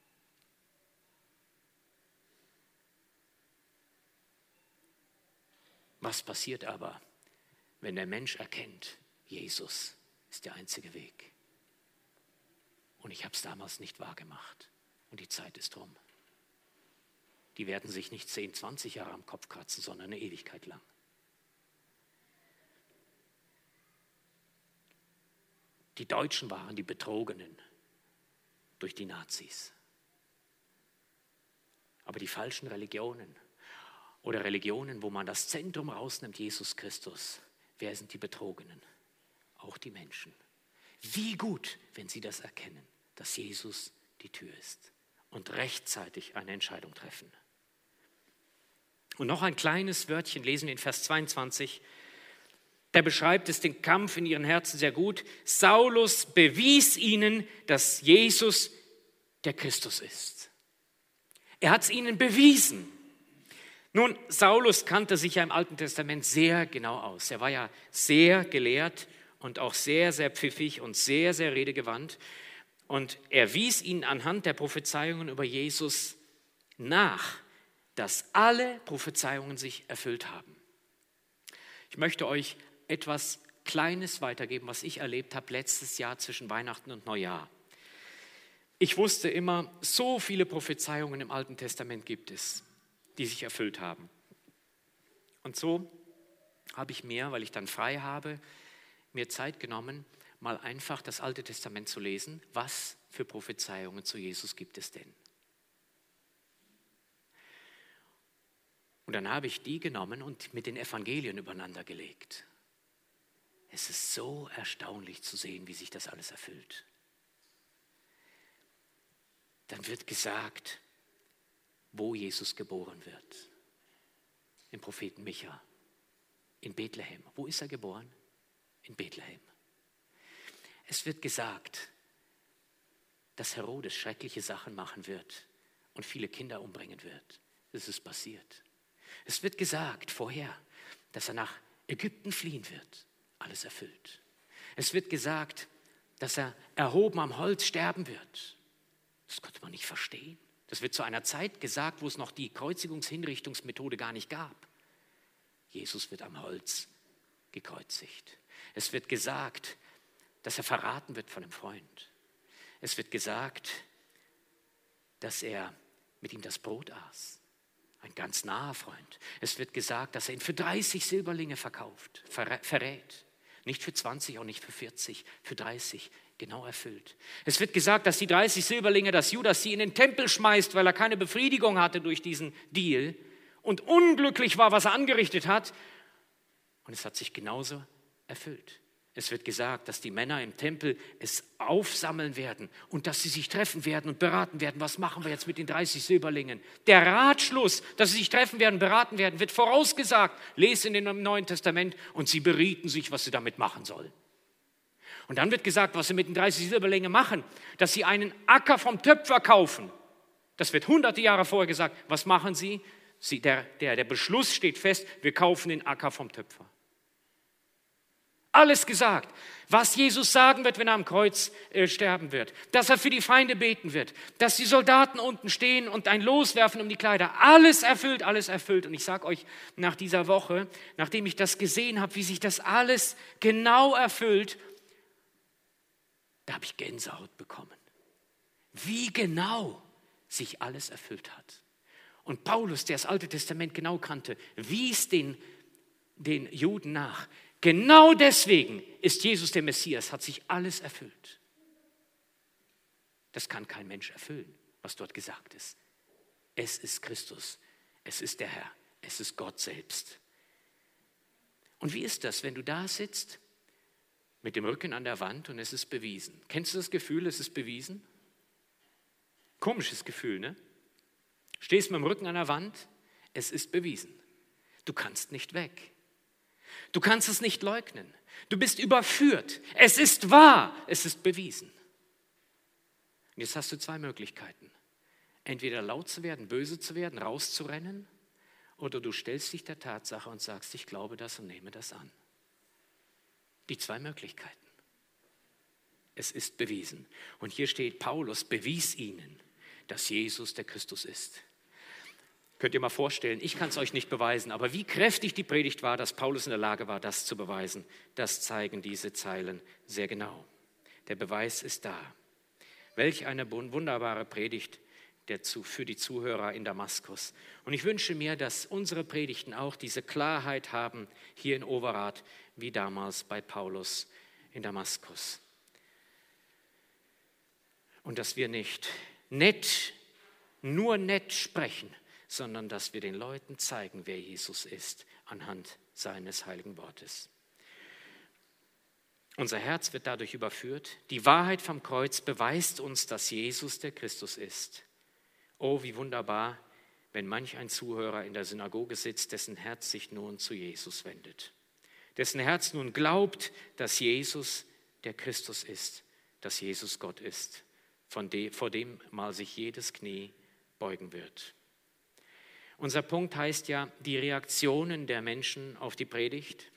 Was passiert aber, wenn der Mensch erkennt, Jesus ist der einzige Weg? Und ich habe es damals nicht wahrgemacht. Und die Zeit ist rum. Die werden sich nicht zehn, zwanzig Jahre am Kopf kratzen, sondern eine Ewigkeit lang. Die Deutschen waren die Betrogenen durch die Nazis. Aber die falschen Religionen oder Religionen, wo man das Zentrum rausnimmt, Jesus Christus, wer sind die Betrogenen? Auch die Menschen. Wie gut, wenn sie das erkennen, dass Jesus die Tür ist und rechtzeitig eine Entscheidung treffen. Und noch ein kleines Wörtchen lesen wir in Vers zweiundzwanzig. Der beschreibt es den Kampf in ihren Herzen sehr gut. Saulus bewies ihnen, dass Jesus der Christus ist. Er hat es ihnen bewiesen. Nun, Saulus kannte sich ja im Alten Testament sehr genau aus. Er war ja sehr gelehrt und auch sehr, sehr pfiffig und sehr, sehr redegewandt. Und er wies ihnen anhand der Prophezeiungen über Jesus nach, dass alle Prophezeiungen sich erfüllt haben. Ich möchte euch etwas Kleines weitergeben, was ich erlebt habe letztes Jahr zwischen Weihnachten und Neujahr. Ich wusste immer, so viele Prophezeiungen im Alten Testament gibt es, die sich erfüllt haben. Und so habe ich mir, weil ich dann frei habe, mir Zeit genommen, mal einfach das Alte Testament zu lesen. Was für Prophezeiungen zu Jesus gibt es denn? Und dann habe ich die genommen und mit den Evangelien übereinander gelegt. Es ist so erstaunlich zu sehen, wie sich das alles erfüllt. Dann wird gesagt, wo Jesus geboren wird. Im Propheten Micha, in Bethlehem. Wo ist er geboren? In Bethlehem. Es wird gesagt, dass Herodes schreckliche Sachen machen wird und viele Kinder umbringen wird. Das ist passiert. Es wird gesagt vorher, dass er nach Ägypten fliehen wird. Alles erfüllt. Es wird gesagt, dass er erhoben am Holz sterben wird. Das konnte man nicht verstehen. Das wird zu einer Zeit gesagt, wo es noch die Kreuzigungshinrichtungsmethode gar nicht gab. Jesus wird am Holz gekreuzigt. Es wird gesagt, dass er verraten wird von einem Freund. Es wird gesagt, dass er mit ihm das Brot aß. Ein ganz naher Freund. Es wird gesagt, dass er ihn für dreißig Silberlinge verkauft, verrät. Nicht für zwanzig, auch nicht für vierzig, für dreißig, genau erfüllt. Es wird gesagt, dass die dreißig Silberlinge, dass Judas sie in den Tempel schmeißt, weil er keine Befriedigung hatte durch diesen Deal und unglücklich war, was er angerichtet hat. Und es hat sich genauso erfüllt. Es wird gesagt, dass die Männer im Tempel es aufsammeln werden und dass sie sich treffen werden und beraten werden. Was machen wir jetzt mit den dreißig Silberlingen? Der Ratschluss, dass sie sich treffen werden, beraten werden, wird vorausgesagt. Lese in dem Neuen Testament und sie berieten sich, was sie damit machen sollen. Und dann wird gesagt, was sie mit den dreißig Silberlingen machen, dass sie einen Acker vom Töpfer kaufen. Das wird hunderte Jahre vorher gesagt. Was machen sie? sie der, der, der Beschluss steht fest, wir kaufen den Acker vom Töpfer. Alles gesagt, was Jesus sagen wird, wenn er am Kreuz äh, sterben wird, dass er für die Feinde beten wird, dass die Soldaten unten stehen und ein Los werfen um die Kleider. Alles erfüllt, alles erfüllt. Und ich sage euch, nach dieser Woche, nachdem ich das gesehen habe, wie sich das alles genau erfüllt, da habe ich Gänsehaut bekommen. Wie genau sich alles erfüllt hat. Und Paulus, der das Alte Testament genau kannte, wies den, den Juden nach. Genau deswegen ist Jesus der Messias, hat sich alles erfüllt. Das kann kein Mensch erfüllen, was dort gesagt ist. Es ist Christus, es ist der Herr, es ist Gott selbst. Und wie ist das, wenn du da sitzt, mit dem Rücken an der Wand und es ist bewiesen? Kennst du das Gefühl, es ist bewiesen? Komisches Gefühl, ne? Stehst mit dem Rücken an der Wand, es ist bewiesen. Du kannst nicht weg. Du kannst es nicht leugnen. Du bist überführt. Es ist wahr, es ist bewiesen. Und jetzt hast du zwei Möglichkeiten. Entweder laut zu werden, böse zu werden, rauszurennen, oder du stellst dich der Tatsache und sagst, ich glaube das und nehme das an. Die zwei Möglichkeiten. Es ist bewiesen. Und hier steht, Paulus bewies ihnen, dass Jesus der Christus ist. Könnt ihr mal vorstellen, ich kann es euch nicht beweisen, aber wie kräftig die Predigt war, dass Paulus in der Lage war, das zu beweisen, das zeigen diese Zeilen sehr genau. Der Beweis ist da. Welch eine wunderbare Predigt für die Zuhörer in Damaskus. Und ich wünsche mir, dass unsere Predigten auch diese Klarheit haben, hier in Overath, wie damals bei Paulus in Damaskus. Und dass wir nicht nett, nur nett sprechen, sondern dass wir den Leuten zeigen, wer Jesus ist, anhand seines heiligen Wortes. Unser Herz wird dadurch überführt. Die Wahrheit vom Kreuz beweist uns, dass Jesus der Christus ist. Oh, wie wunderbar, wenn manch ein Zuhörer in der Synagoge sitzt, dessen Herz sich nun zu Jesus wendet. Dessen Herz nun glaubt, dass Jesus der Christus ist, dass Jesus Gott ist, von dem, vor dem mal sich jedes Knie beugen wird. Unser Punkt heißt ja, die Reaktionen der Menschen auf die Predigt.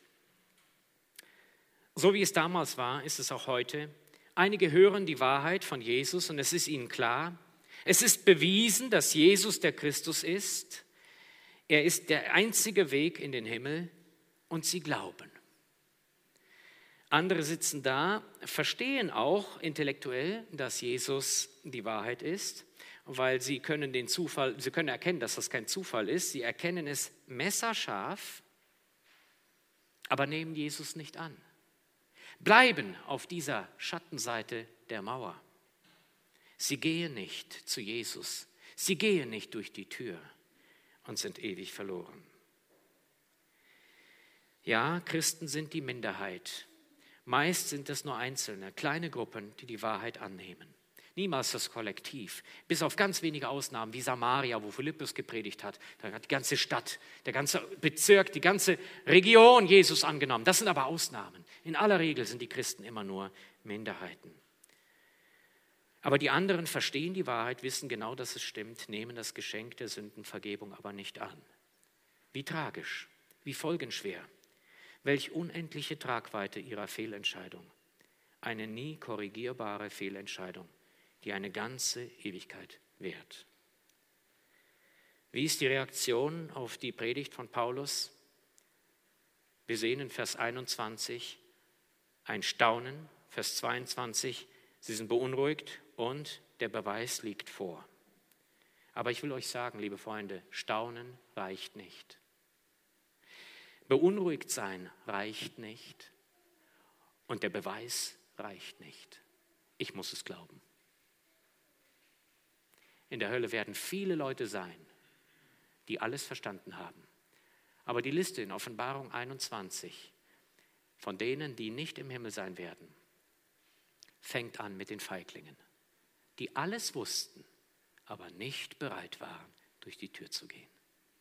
So wie es damals war, ist es auch heute. Einige hören die Wahrheit von Jesus und es ist ihnen klar. Es ist bewiesen, dass Jesus der Christus ist. Er ist der einzige Weg in den Himmel und sie glauben. Andere sitzen da, verstehen auch intellektuell, dass Jesus die Wahrheit ist, weil sie können den Zufall, sie können erkennen, dass das kein Zufall ist. Sie erkennen es messerscharf, aber nehmen Jesus nicht an. Bleiben auf dieser Schattenseite der Mauer. Sie gehen nicht zu Jesus. Sie gehen nicht durch die Tür und sind ewig verloren. Ja, Christen sind die Minderheit. Meist sind es nur Einzelne, kleine Gruppen, die die Wahrheit annehmen. Niemals das Kollektiv, bis auf ganz wenige Ausnahmen wie Samaria, wo Philippus gepredigt hat. Da hat die ganze Stadt, der ganze Bezirk, die ganze Region Jesus angenommen. Das sind aber Ausnahmen. In aller Regel sind die Christen immer nur Minderheiten. Aber die anderen verstehen die Wahrheit, wissen genau, dass es stimmt, nehmen das Geschenk der Sündenvergebung aber nicht an. Wie tragisch, wie folgenschwer, welch unendliche Tragweite ihrer Fehlentscheidung. Eine nie korrigierbare Fehlentscheidung, die eine ganze Ewigkeit währt. Wie ist die Reaktion auf die Predigt von Paulus? Wir sehen in Vers einundzwanzig ein Staunen, Vers zweiundzwanzig, sie sind beunruhigt und der Beweis liegt vor. Aber ich will euch sagen, liebe Freunde, Staunen reicht nicht. Beunruhigt sein reicht nicht und der Beweis reicht nicht. Ich muss es glauben. In der Hölle werden viele Leute sein, die alles verstanden haben. Aber die Liste in Offenbarung einundzwanzig von denen, die nicht im Himmel sein werden, fängt an mit den Feiglingen, die alles wussten, aber nicht bereit waren, durch die Tür zu gehen.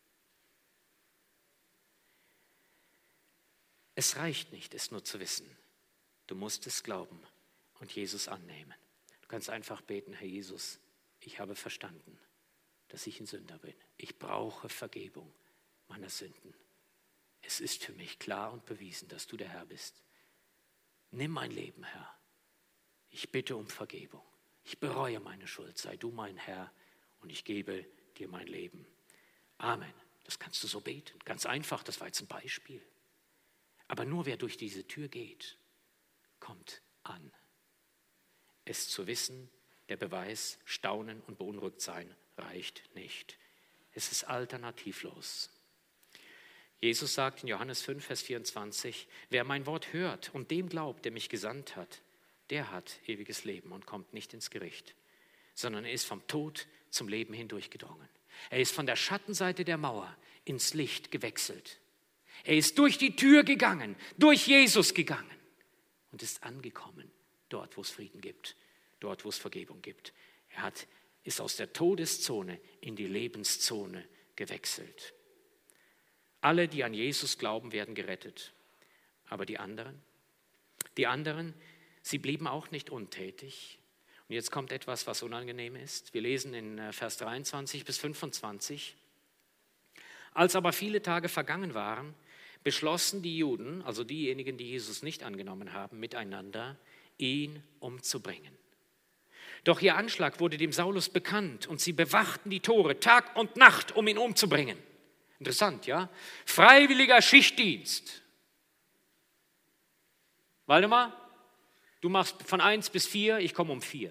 Es reicht nicht, es nur zu wissen. Du musst es glauben und Jesus annehmen. Du kannst einfach beten: Herr Jesus, ich habe verstanden, dass ich ein Sünder bin. Ich brauche Vergebung meiner Sünden. Es ist für mich klar und bewiesen, dass du der Herr bist. Nimm mein Leben, Herr. Ich bitte um Vergebung. Ich bereue meine Schuld. Sei du mein Herr und ich gebe dir mein Leben. Amen. Das kannst du so beten. Ganz einfach, das war jetzt ein Beispiel. Aber nur wer durch diese Tür geht, kommt an. Es zu wissen, der Beweis, Staunen und beunruhigt sein reicht nicht. Es ist alternativlos. Jesus sagt in Johannes fünf, Vers vierundzwanzig, wer mein Wort hört und dem glaubt, der mich gesandt hat, der hat ewiges Leben und kommt nicht ins Gericht, sondern er ist vom Tod zum Leben hindurchgedrungen. Er ist von der Schattenseite der Mauer ins Licht gewechselt. Er ist durch die Tür gegangen, durch Jesus gegangen und ist angekommen, dort, wo es Frieden gibt, dort, wo es Vergebung gibt. Er hat, ist aus der Todeszone in die Lebenszone gewechselt. Alle, die an Jesus glauben, werden gerettet. Aber die anderen, die anderen, sie blieben auch nicht untätig. Und jetzt kommt etwas, was unangenehm ist. Wir lesen in Vers dreiundzwanzig bis fünfundzwanzig. Als aber viele Tage vergangen waren, beschlossen die Juden, also diejenigen, die Jesus nicht angenommen haben, miteinander, ihn umzubringen. Doch ihr Anschlag wurde dem Saulus bekannt und sie bewachten die Tore Tag und Nacht, um ihn umzubringen. Interessant, ja? Freiwilliger Schichtdienst. Waldemar, du machst von eins bis vier, ich komme um vier.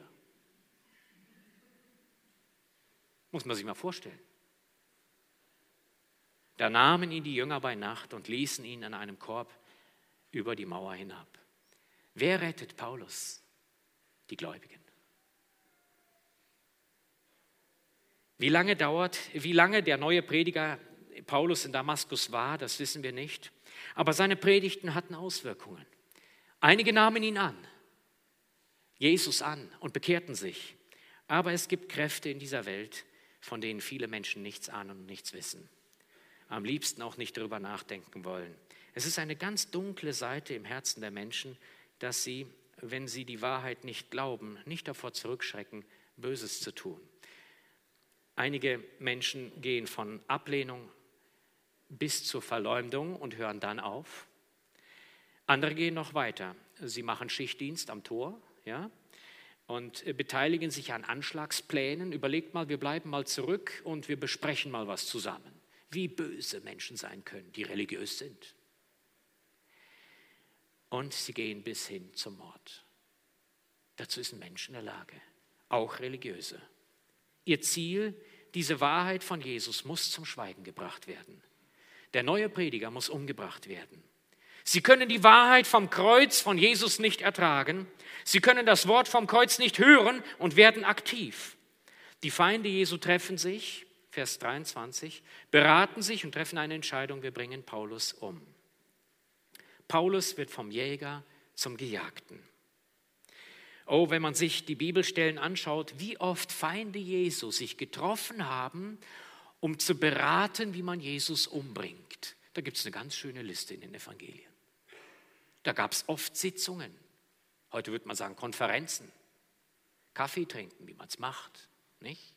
Muss man sich mal vorstellen. Da nahmen ihn die Jünger bei Nacht und ließen ihn an einem Korb über die Mauer hinab. Wer rettet Paulus? Die Gläubigen. Wie lange dauert, wie lange der neue Prediger Paulus in Damaskus war, das wissen wir nicht. Aber seine Predigten hatten Auswirkungen. Einige nahmen ihn an, Jesus an und bekehrten sich. Aber es gibt Kräfte in dieser Welt, von denen viele Menschen nichts ahnen und nichts wissen. Am liebsten auch nicht darüber nachdenken wollen. Es ist eine ganz dunkle Seite im Herzen der Menschen, dass sie, wenn sie die Wahrheit nicht glauben, nicht davor zurückschrecken, Böses zu tun. Einige Menschen gehen von Ablehnung bis zur Verleumdung und hören dann auf. Andere gehen noch weiter. Sie machen Schichtdienst am Tor, ja, und beteiligen sich an Anschlagsplänen. Überlegt mal, wir bleiben mal zurück und wir besprechen mal was zusammen. Wie böse Menschen sein können, die religiös sind. Und sie gehen bis hin zum Mord. Dazu ist ein Mensch in der Lage, auch religiöse. Ihr Ziel, diese Wahrheit von Jesus, muss zum Schweigen gebracht werden. Der neue Prediger muss umgebracht werden. Sie können die Wahrheit vom Kreuz von Jesus nicht ertragen. Sie können das Wort vom Kreuz nicht hören und werden aktiv. Die Feinde Jesu treffen sich, Vers dreiundzwanzig, beraten sich und treffen eine Entscheidung, wir bringen Paulus um. Paulus wird vom Jäger zum Gejagten. Oh, wenn man sich die Bibelstellen anschaut, wie oft Feinde Jesu sich getroffen haben, um zu beraten, wie man Jesus umbringt. Da gibt es eine ganz schöne Liste in den Evangelien. Da gab es oft Sitzungen. Heute würde man sagen Konferenzen. Kaffee trinken, wie man es macht, nicht?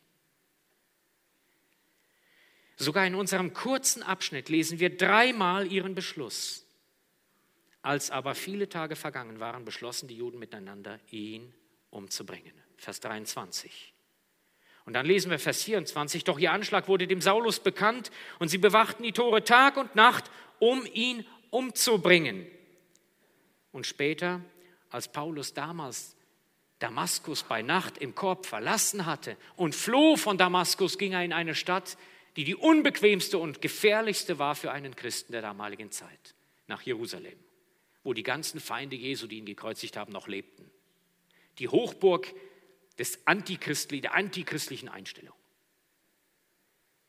Sogar in unserem kurzen Abschnitt lesen wir dreimal ihren Beschluss. Als aber viele Tage vergangen waren, beschlossen die Juden miteinander, ihn umzubringen. Vers dreiundzwanzig. Und dann lesen wir Vers vierundzwanzig, doch ihr Anschlag wurde dem Saulus bekannt und sie bewachten die Tore Tag und Nacht, um ihn umzubringen. Und später, als Paulus damals Damaskus bei Nacht im Korb verlassen hatte und floh von Damaskus, ging er in eine Stadt, die die unbequemste und gefährlichste war für einen Christen der damaligen Zeit, nach Jerusalem, wo die ganzen Feinde Jesu, die ihn gekreuzigt haben, noch lebten. Die Hochburg des Antichristli, der antichristlichen Einstellung.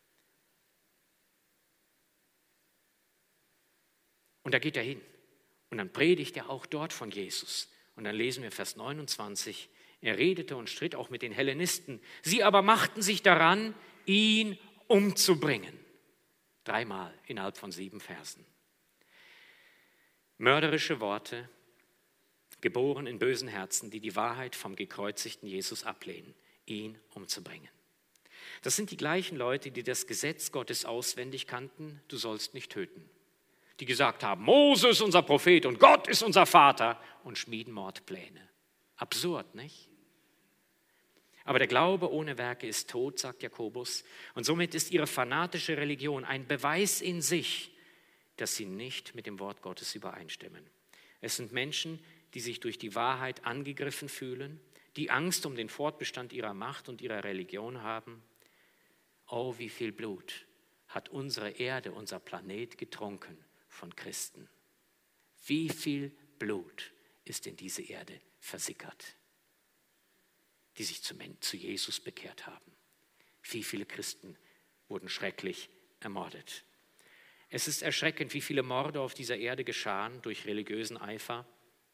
Und da geht er hin Und dann predigt er auch dort von Jesus. Und dann lesen wir Vers neunundzwanzig, er redete und stritt auch mit den Hellenisten. Sie aber machten sich daran, ihn umzubringen. Dreimal innerhalb von sieben Versen. Mörderische Worte, geboren in bösen Herzen, die die Wahrheit vom gekreuzigten Jesus ablehnen, ihn umzubringen. Das sind die gleichen Leute, die das Gesetz Gottes auswendig kannten, du sollst nicht töten. Die gesagt haben, Moses ist unser Prophet und Gott ist unser Vater und schmieden Mordpläne. Absurd, nicht? Aber der Glaube ohne Werke ist tot, sagt Jakobus, und somit ist ihre fanatische Religion ein Beweis in sich, dass sie nicht mit dem Wort Gottes übereinstimmen. Es sind Menschen, die sich durch die Wahrheit angegriffen fühlen, die Angst um den Fortbestand ihrer Macht und ihrer Religion haben. Oh, wie viel Blut hat unsere Erde, unser Planet getrunken von Christen. Wie viel Blut ist in diese Erde versickert, die sich zu Jesus bekehrt haben. Wie viele Christen wurden schrecklich ermordet. Es ist erschreckend, wie viele Morde auf dieser Erde geschahen durch religiösen Eifer,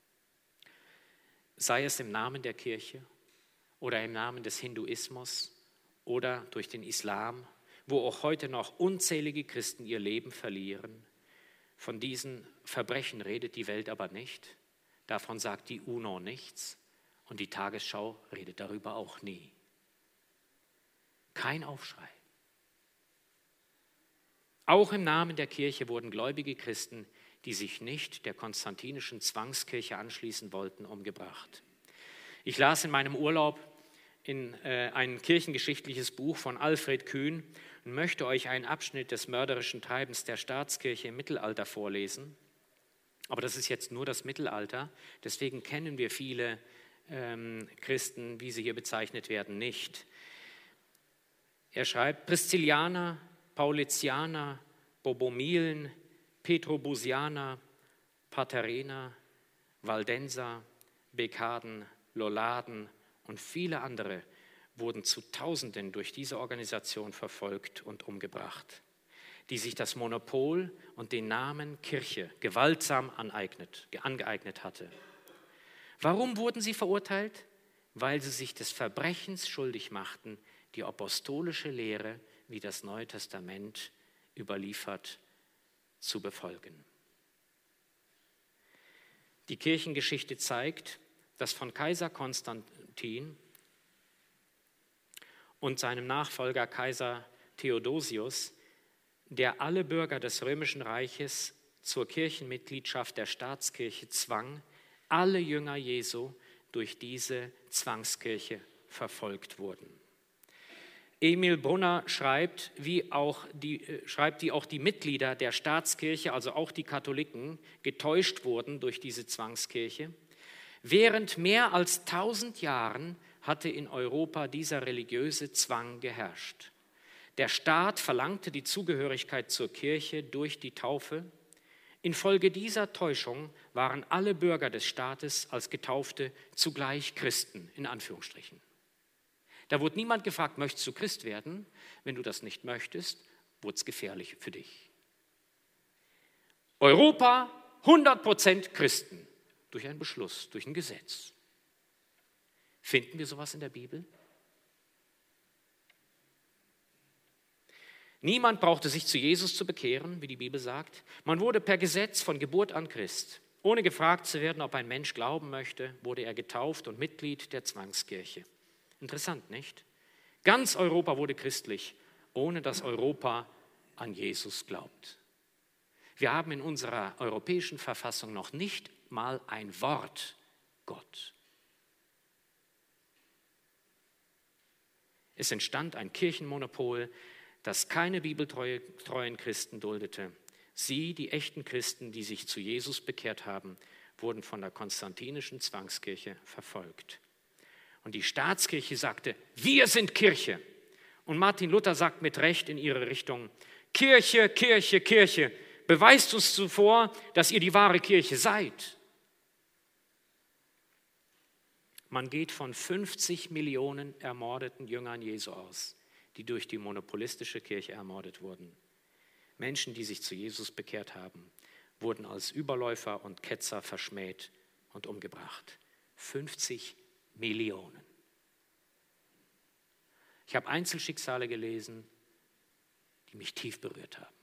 sei es im Namen der Kirche oder im Namen des Hinduismus oder durch den Islam, wo auch heute noch unzählige Christen ihr Leben verlieren. Von diesen Verbrechen redet die Welt aber nicht. Davon sagt die UNO nichts und die Tagesschau redet darüber auch nie. Kein Aufschrei. Auch im Namen der Kirche wurden gläubige Christen, die sich nicht der konstantinischen Zwangskirche anschließen wollten, umgebracht. Ich las in meinem Urlaub in äh, ein kirchengeschichtliches Buch von Alfred Kühn und möchte euch einen Abschnitt des mörderischen Treibens der Staatskirche im Mittelalter vorlesen. Aber das ist jetzt nur das Mittelalter, deswegen kennen wir viele ähm, Christen, wie sie hier bezeichnet werden, nicht. Er schreibt, Priscillianer, Paulitianer, Bobomilen, Petrobusianer, Paterener, Valdenser, Bekaden, Lolladen und viele andere wurden zu Tausenden durch diese Organisation verfolgt und umgebracht, die sich das Monopol und den Namen Kirche gewaltsam aneignet, angeeignet hatte. Warum wurden sie verurteilt? Weil sie sich des Verbrechens schuldig machten, die apostolische Lehre, wie das Neue Testament überliefert, zu befolgen. Die Kirchengeschichte zeigt, dass von Kaiser Konstantin und seinem Nachfolger Kaiser Theodosius, der alle Bürger des Römischen Reiches zur Kirchenmitgliedschaft der Staatskirche zwang, alle Jünger Jesu durch diese Zwangskirche verfolgt wurden. Emil Brunner schreibt, wie auch die, äh, schreibt, wie auch die Mitglieder der Staatskirche, also auch die Katholiken, getäuscht wurden durch diese Zwangskirche. Während mehr als tausend Jahren hatte in Europa dieser religiöse Zwang geherrscht. Der Staat verlangte die Zugehörigkeit zur Kirche durch die Taufe. Infolge dieser Täuschung waren alle Bürger des Staates als Getaufte zugleich Christen, in Anführungsstrichen. Da wurde niemand gefragt, möchtest du Christ werden? Wenn du das nicht möchtest, wurde es gefährlich für dich. Europa, hundert Prozent Christen, durch einen Beschluss, durch ein Gesetz. Finden wir sowas in der Bibel? Niemand brauchte sich zu Jesus zu bekehren, wie die Bibel sagt. Man wurde per Gesetz von Geburt an Christ. Ohne gefragt zu werden, ob ein Mensch glauben möchte, wurde er getauft und Mitglied der Zwangskirche. Interessant, nicht? Ganz Europa wurde christlich, ohne dass Europa an Jesus glaubt. Wir haben in unserer europäischen Verfassung noch nicht mal ein Wort Gott. Es entstand ein Kirchenmonopol, das keine bibeltreuen Christen duldete. Sie, die echten Christen, die sich zu Jesus bekehrt haben, wurden von der konstantinischen Zwangskirche verfolgt. Und die Staatskirche sagte, wir sind Kirche. Und Martin Luther sagt mit Recht in ihre Richtung, Kirche, Kirche, Kirche, beweist uns zuvor, dass ihr die wahre Kirche seid. Man geht von fünfzig Millionen ermordeten Jüngern Jesu aus, die durch die monopolistische Kirche ermordet wurden. Menschen, die sich zu Jesus bekehrt haben, wurden als Überläufer und Ketzer verschmäht und umgebracht. fünfzig Millionen. Ich habe Einzelschicksale gelesen, die mich tief berührt haben.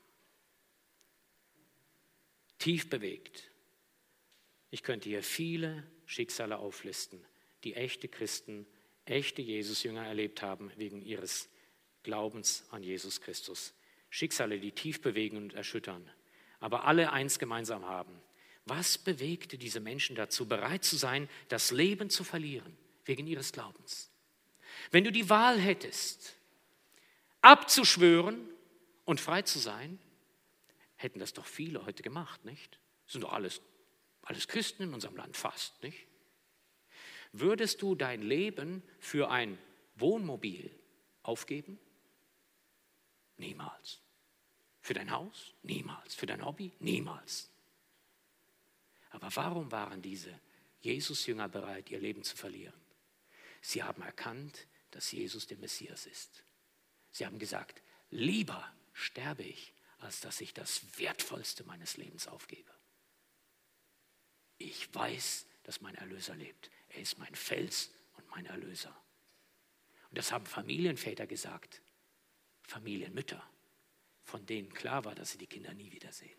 Tief bewegt. Ich könnte hier viele Schicksale auflisten, die echte Christen, echte Jesusjünger erlebt haben wegen ihres Glaubens an Jesus Christus. Schicksale, die tief bewegen und erschüttern, aber alle eins gemeinsam haben. Was bewegte diese Menschen dazu, bereit zu sein, das Leben zu verlieren, wegen ihres Glaubens? Wenn du die Wahl hättest, abzuschwören und frei zu sein, hätten das doch viele heute gemacht, nicht? Das sind doch alles, alles Christen in unserem Land, fast, nicht? Würdest du dein Leben für ein Wohnmobil aufgeben? Niemals. Für dein Haus? Niemals. Für dein Hobby? Niemals. Aber warum waren diese Jesus-Jünger bereit, ihr Leben zu verlieren? Sie haben erkannt, dass Jesus der Messias ist. Sie haben gesagt, lieber sterbe ich, als dass ich das Wertvollste meines Lebens aufgebe. Ich weiß, dass mein Erlöser lebt. Er ist mein Fels und mein Erlöser. Und das haben Familienväter gesagt, Familienmütter, von denen klar war, dass sie die Kinder nie wiedersehen.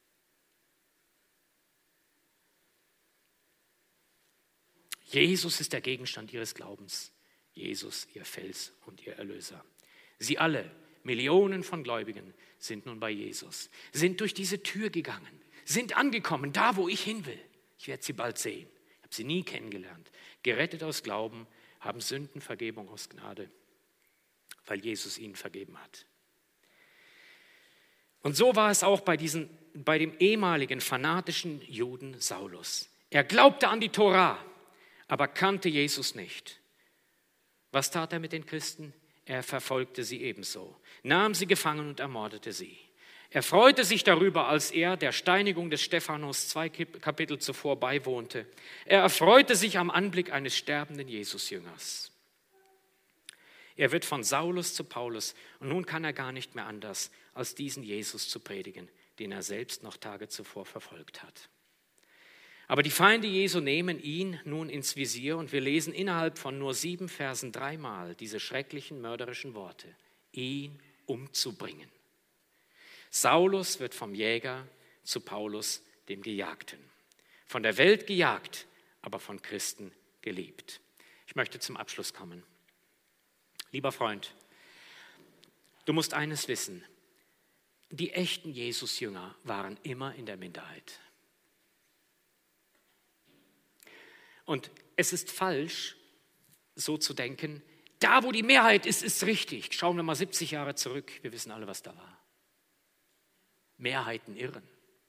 Jesus ist der Gegenstand ihres Glaubens. Jesus, ihr Fels und ihr Erlöser. Sie alle, Millionen von Gläubigen, sind nun bei Jesus, sind durch diese Tür gegangen, sind angekommen, da wo ich hin will. Ich werde sie bald sehen. Ich habe sie nie kennengelernt. Gerettet aus Glauben, haben Sündenvergebung aus Gnade, weil Jesus ihnen vergeben hat. Und so war es auch bei, diesen, bei dem ehemaligen fanatischen Juden Saulus. Er glaubte an die Tora, aber kannte Jesus nicht. Was tat er mit den Christen? Er verfolgte sie ebenso, nahm sie gefangen und ermordete sie. Er freute sich darüber, als er der Steinigung des Stephanus zwei Kapitel zuvor beiwohnte. Er erfreute sich am Anblick eines sterbenden Jesusjüngers. Er wird von Saulus zu Paulus und nun kann er gar nicht mehr anders, als diesen Jesus zu predigen, den er selbst noch Tage zuvor verfolgt hat. Aber die Feinde Jesu nehmen ihn nun ins Visier und wir lesen innerhalb von nur sieben Versen dreimal diese schrecklichen, mörderischen Worte, ihn umzubringen. Saulus wird vom Jäger zu Paulus, dem Gejagten. Von der Welt gejagt, aber von Christen geliebt. Ich möchte zum Abschluss kommen. Lieber Freund, du musst eines wissen, die echten Jesus-Jünger waren immer in der Minderheit. Und es ist falsch, so zu denken, da wo die Mehrheit ist, ist richtig. Schauen wir mal siebzig Jahre zurück, wir wissen alle, was da war. Mehrheiten irren.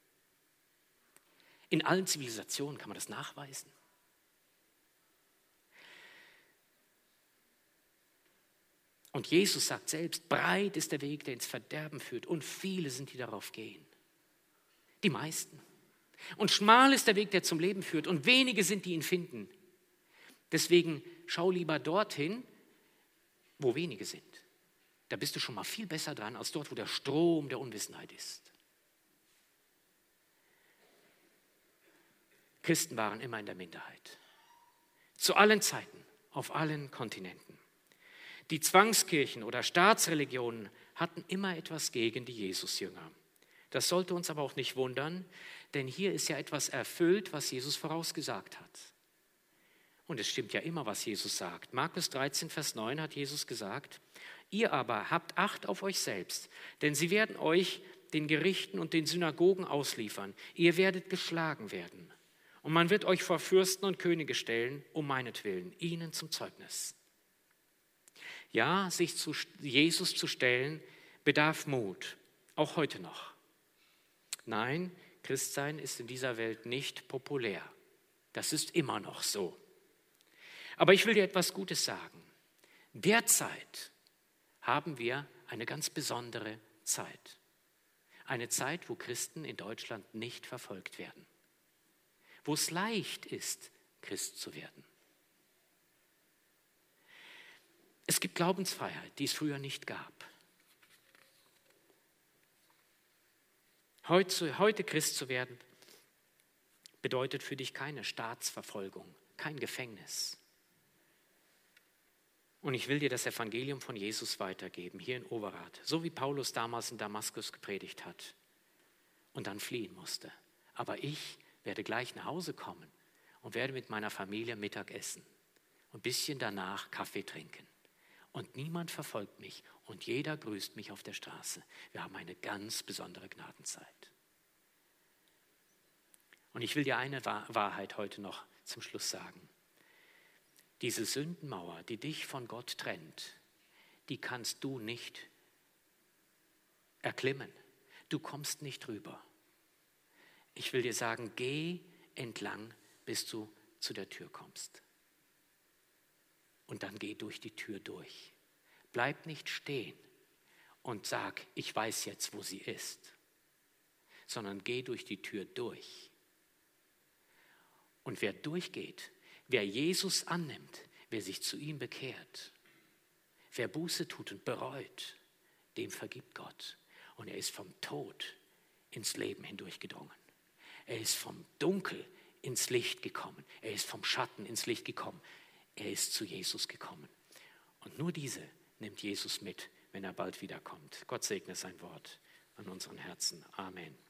In allen Zivilisationen kann man das nachweisen. Und Jesus sagt selbst, breit ist der Weg, der ins Verderben führt und viele sind, die darauf gehen. Die meisten. Und schmal ist der Weg, der zum Leben führt und wenige sind, die ihn finden. Deswegen schau lieber dorthin, wo wenige sind. Da bist du schon mal viel besser dran, als dort, wo der Strom der Unwissenheit ist. Christen waren immer in der Minderheit. Zu allen Zeiten, auf allen Kontinenten. Die Zwangskirchen oder Staatsreligionen hatten immer etwas gegen die Jesusjünger. Das sollte uns aber auch nicht wundern, denn hier ist ja etwas erfüllt, was Jesus vorausgesagt hat. Und es stimmt ja immer, was Jesus sagt. Markus dreizehn, Vers neun hat Jesus gesagt, ihr aber habt Acht auf euch selbst, denn sie werden euch den Gerichten und den Synagogen ausliefern. Ihr werdet geschlagen werden. Und man wird euch vor Fürsten und Könige stellen, um meinetwillen, ihnen zum Zeugnis. Ja, sich zu Jesus zu stellen, bedarf Mut, auch heute noch. Nein, Christsein ist in dieser Welt nicht populär. Das ist immer noch so. Aber ich will dir etwas Gutes sagen. Derzeit haben wir eine ganz besondere Zeit. Eine Zeit, wo Christen in Deutschland nicht verfolgt werden. Wo es leicht ist, Christ zu werden. Es gibt Glaubensfreiheit, die es früher nicht gab. Heute, heute Christ zu werden, bedeutet für dich keine Staatsverfolgung, kein Gefängnis. Und ich will dir das Evangelium von Jesus weitergeben, hier in Overath, so wie Paulus damals in Damaskus gepredigt hat und dann fliehen musste. Aber ich werde gleich nach Hause kommen und werde mit meiner Familie Mittag essen und ein bisschen danach Kaffee trinken. Und niemand verfolgt mich und jeder grüßt mich auf der Straße. Wir haben eine ganz besondere Gnadenzeit. Und ich will dir eine Wahrheit heute noch zum Schluss sagen. Diese Sündenmauer, die dich von Gott trennt, die kannst du nicht erklimmen. Du kommst nicht rüber. Ich will dir sagen, geh entlang, bis du zu der Tür kommst. Und dann geh durch die Tür durch. Bleib nicht stehen und sag, ich weiß jetzt, wo sie ist, sondern geh durch die Tür durch. Und wer durchgeht, wer Jesus annimmt, wer sich zu ihm bekehrt, wer Buße tut und bereut, dem vergibt Gott. Und er ist vom Tod ins Leben hindurchgedrungen. Er ist vom Dunkel ins Licht gekommen. Er ist vom Schatten ins Licht gekommen. Er ist zu Jesus gekommen. Und nur diese nimmt Jesus mit, wenn er bald wiederkommt. Gott segne sein Wort an unseren Herzen. Amen.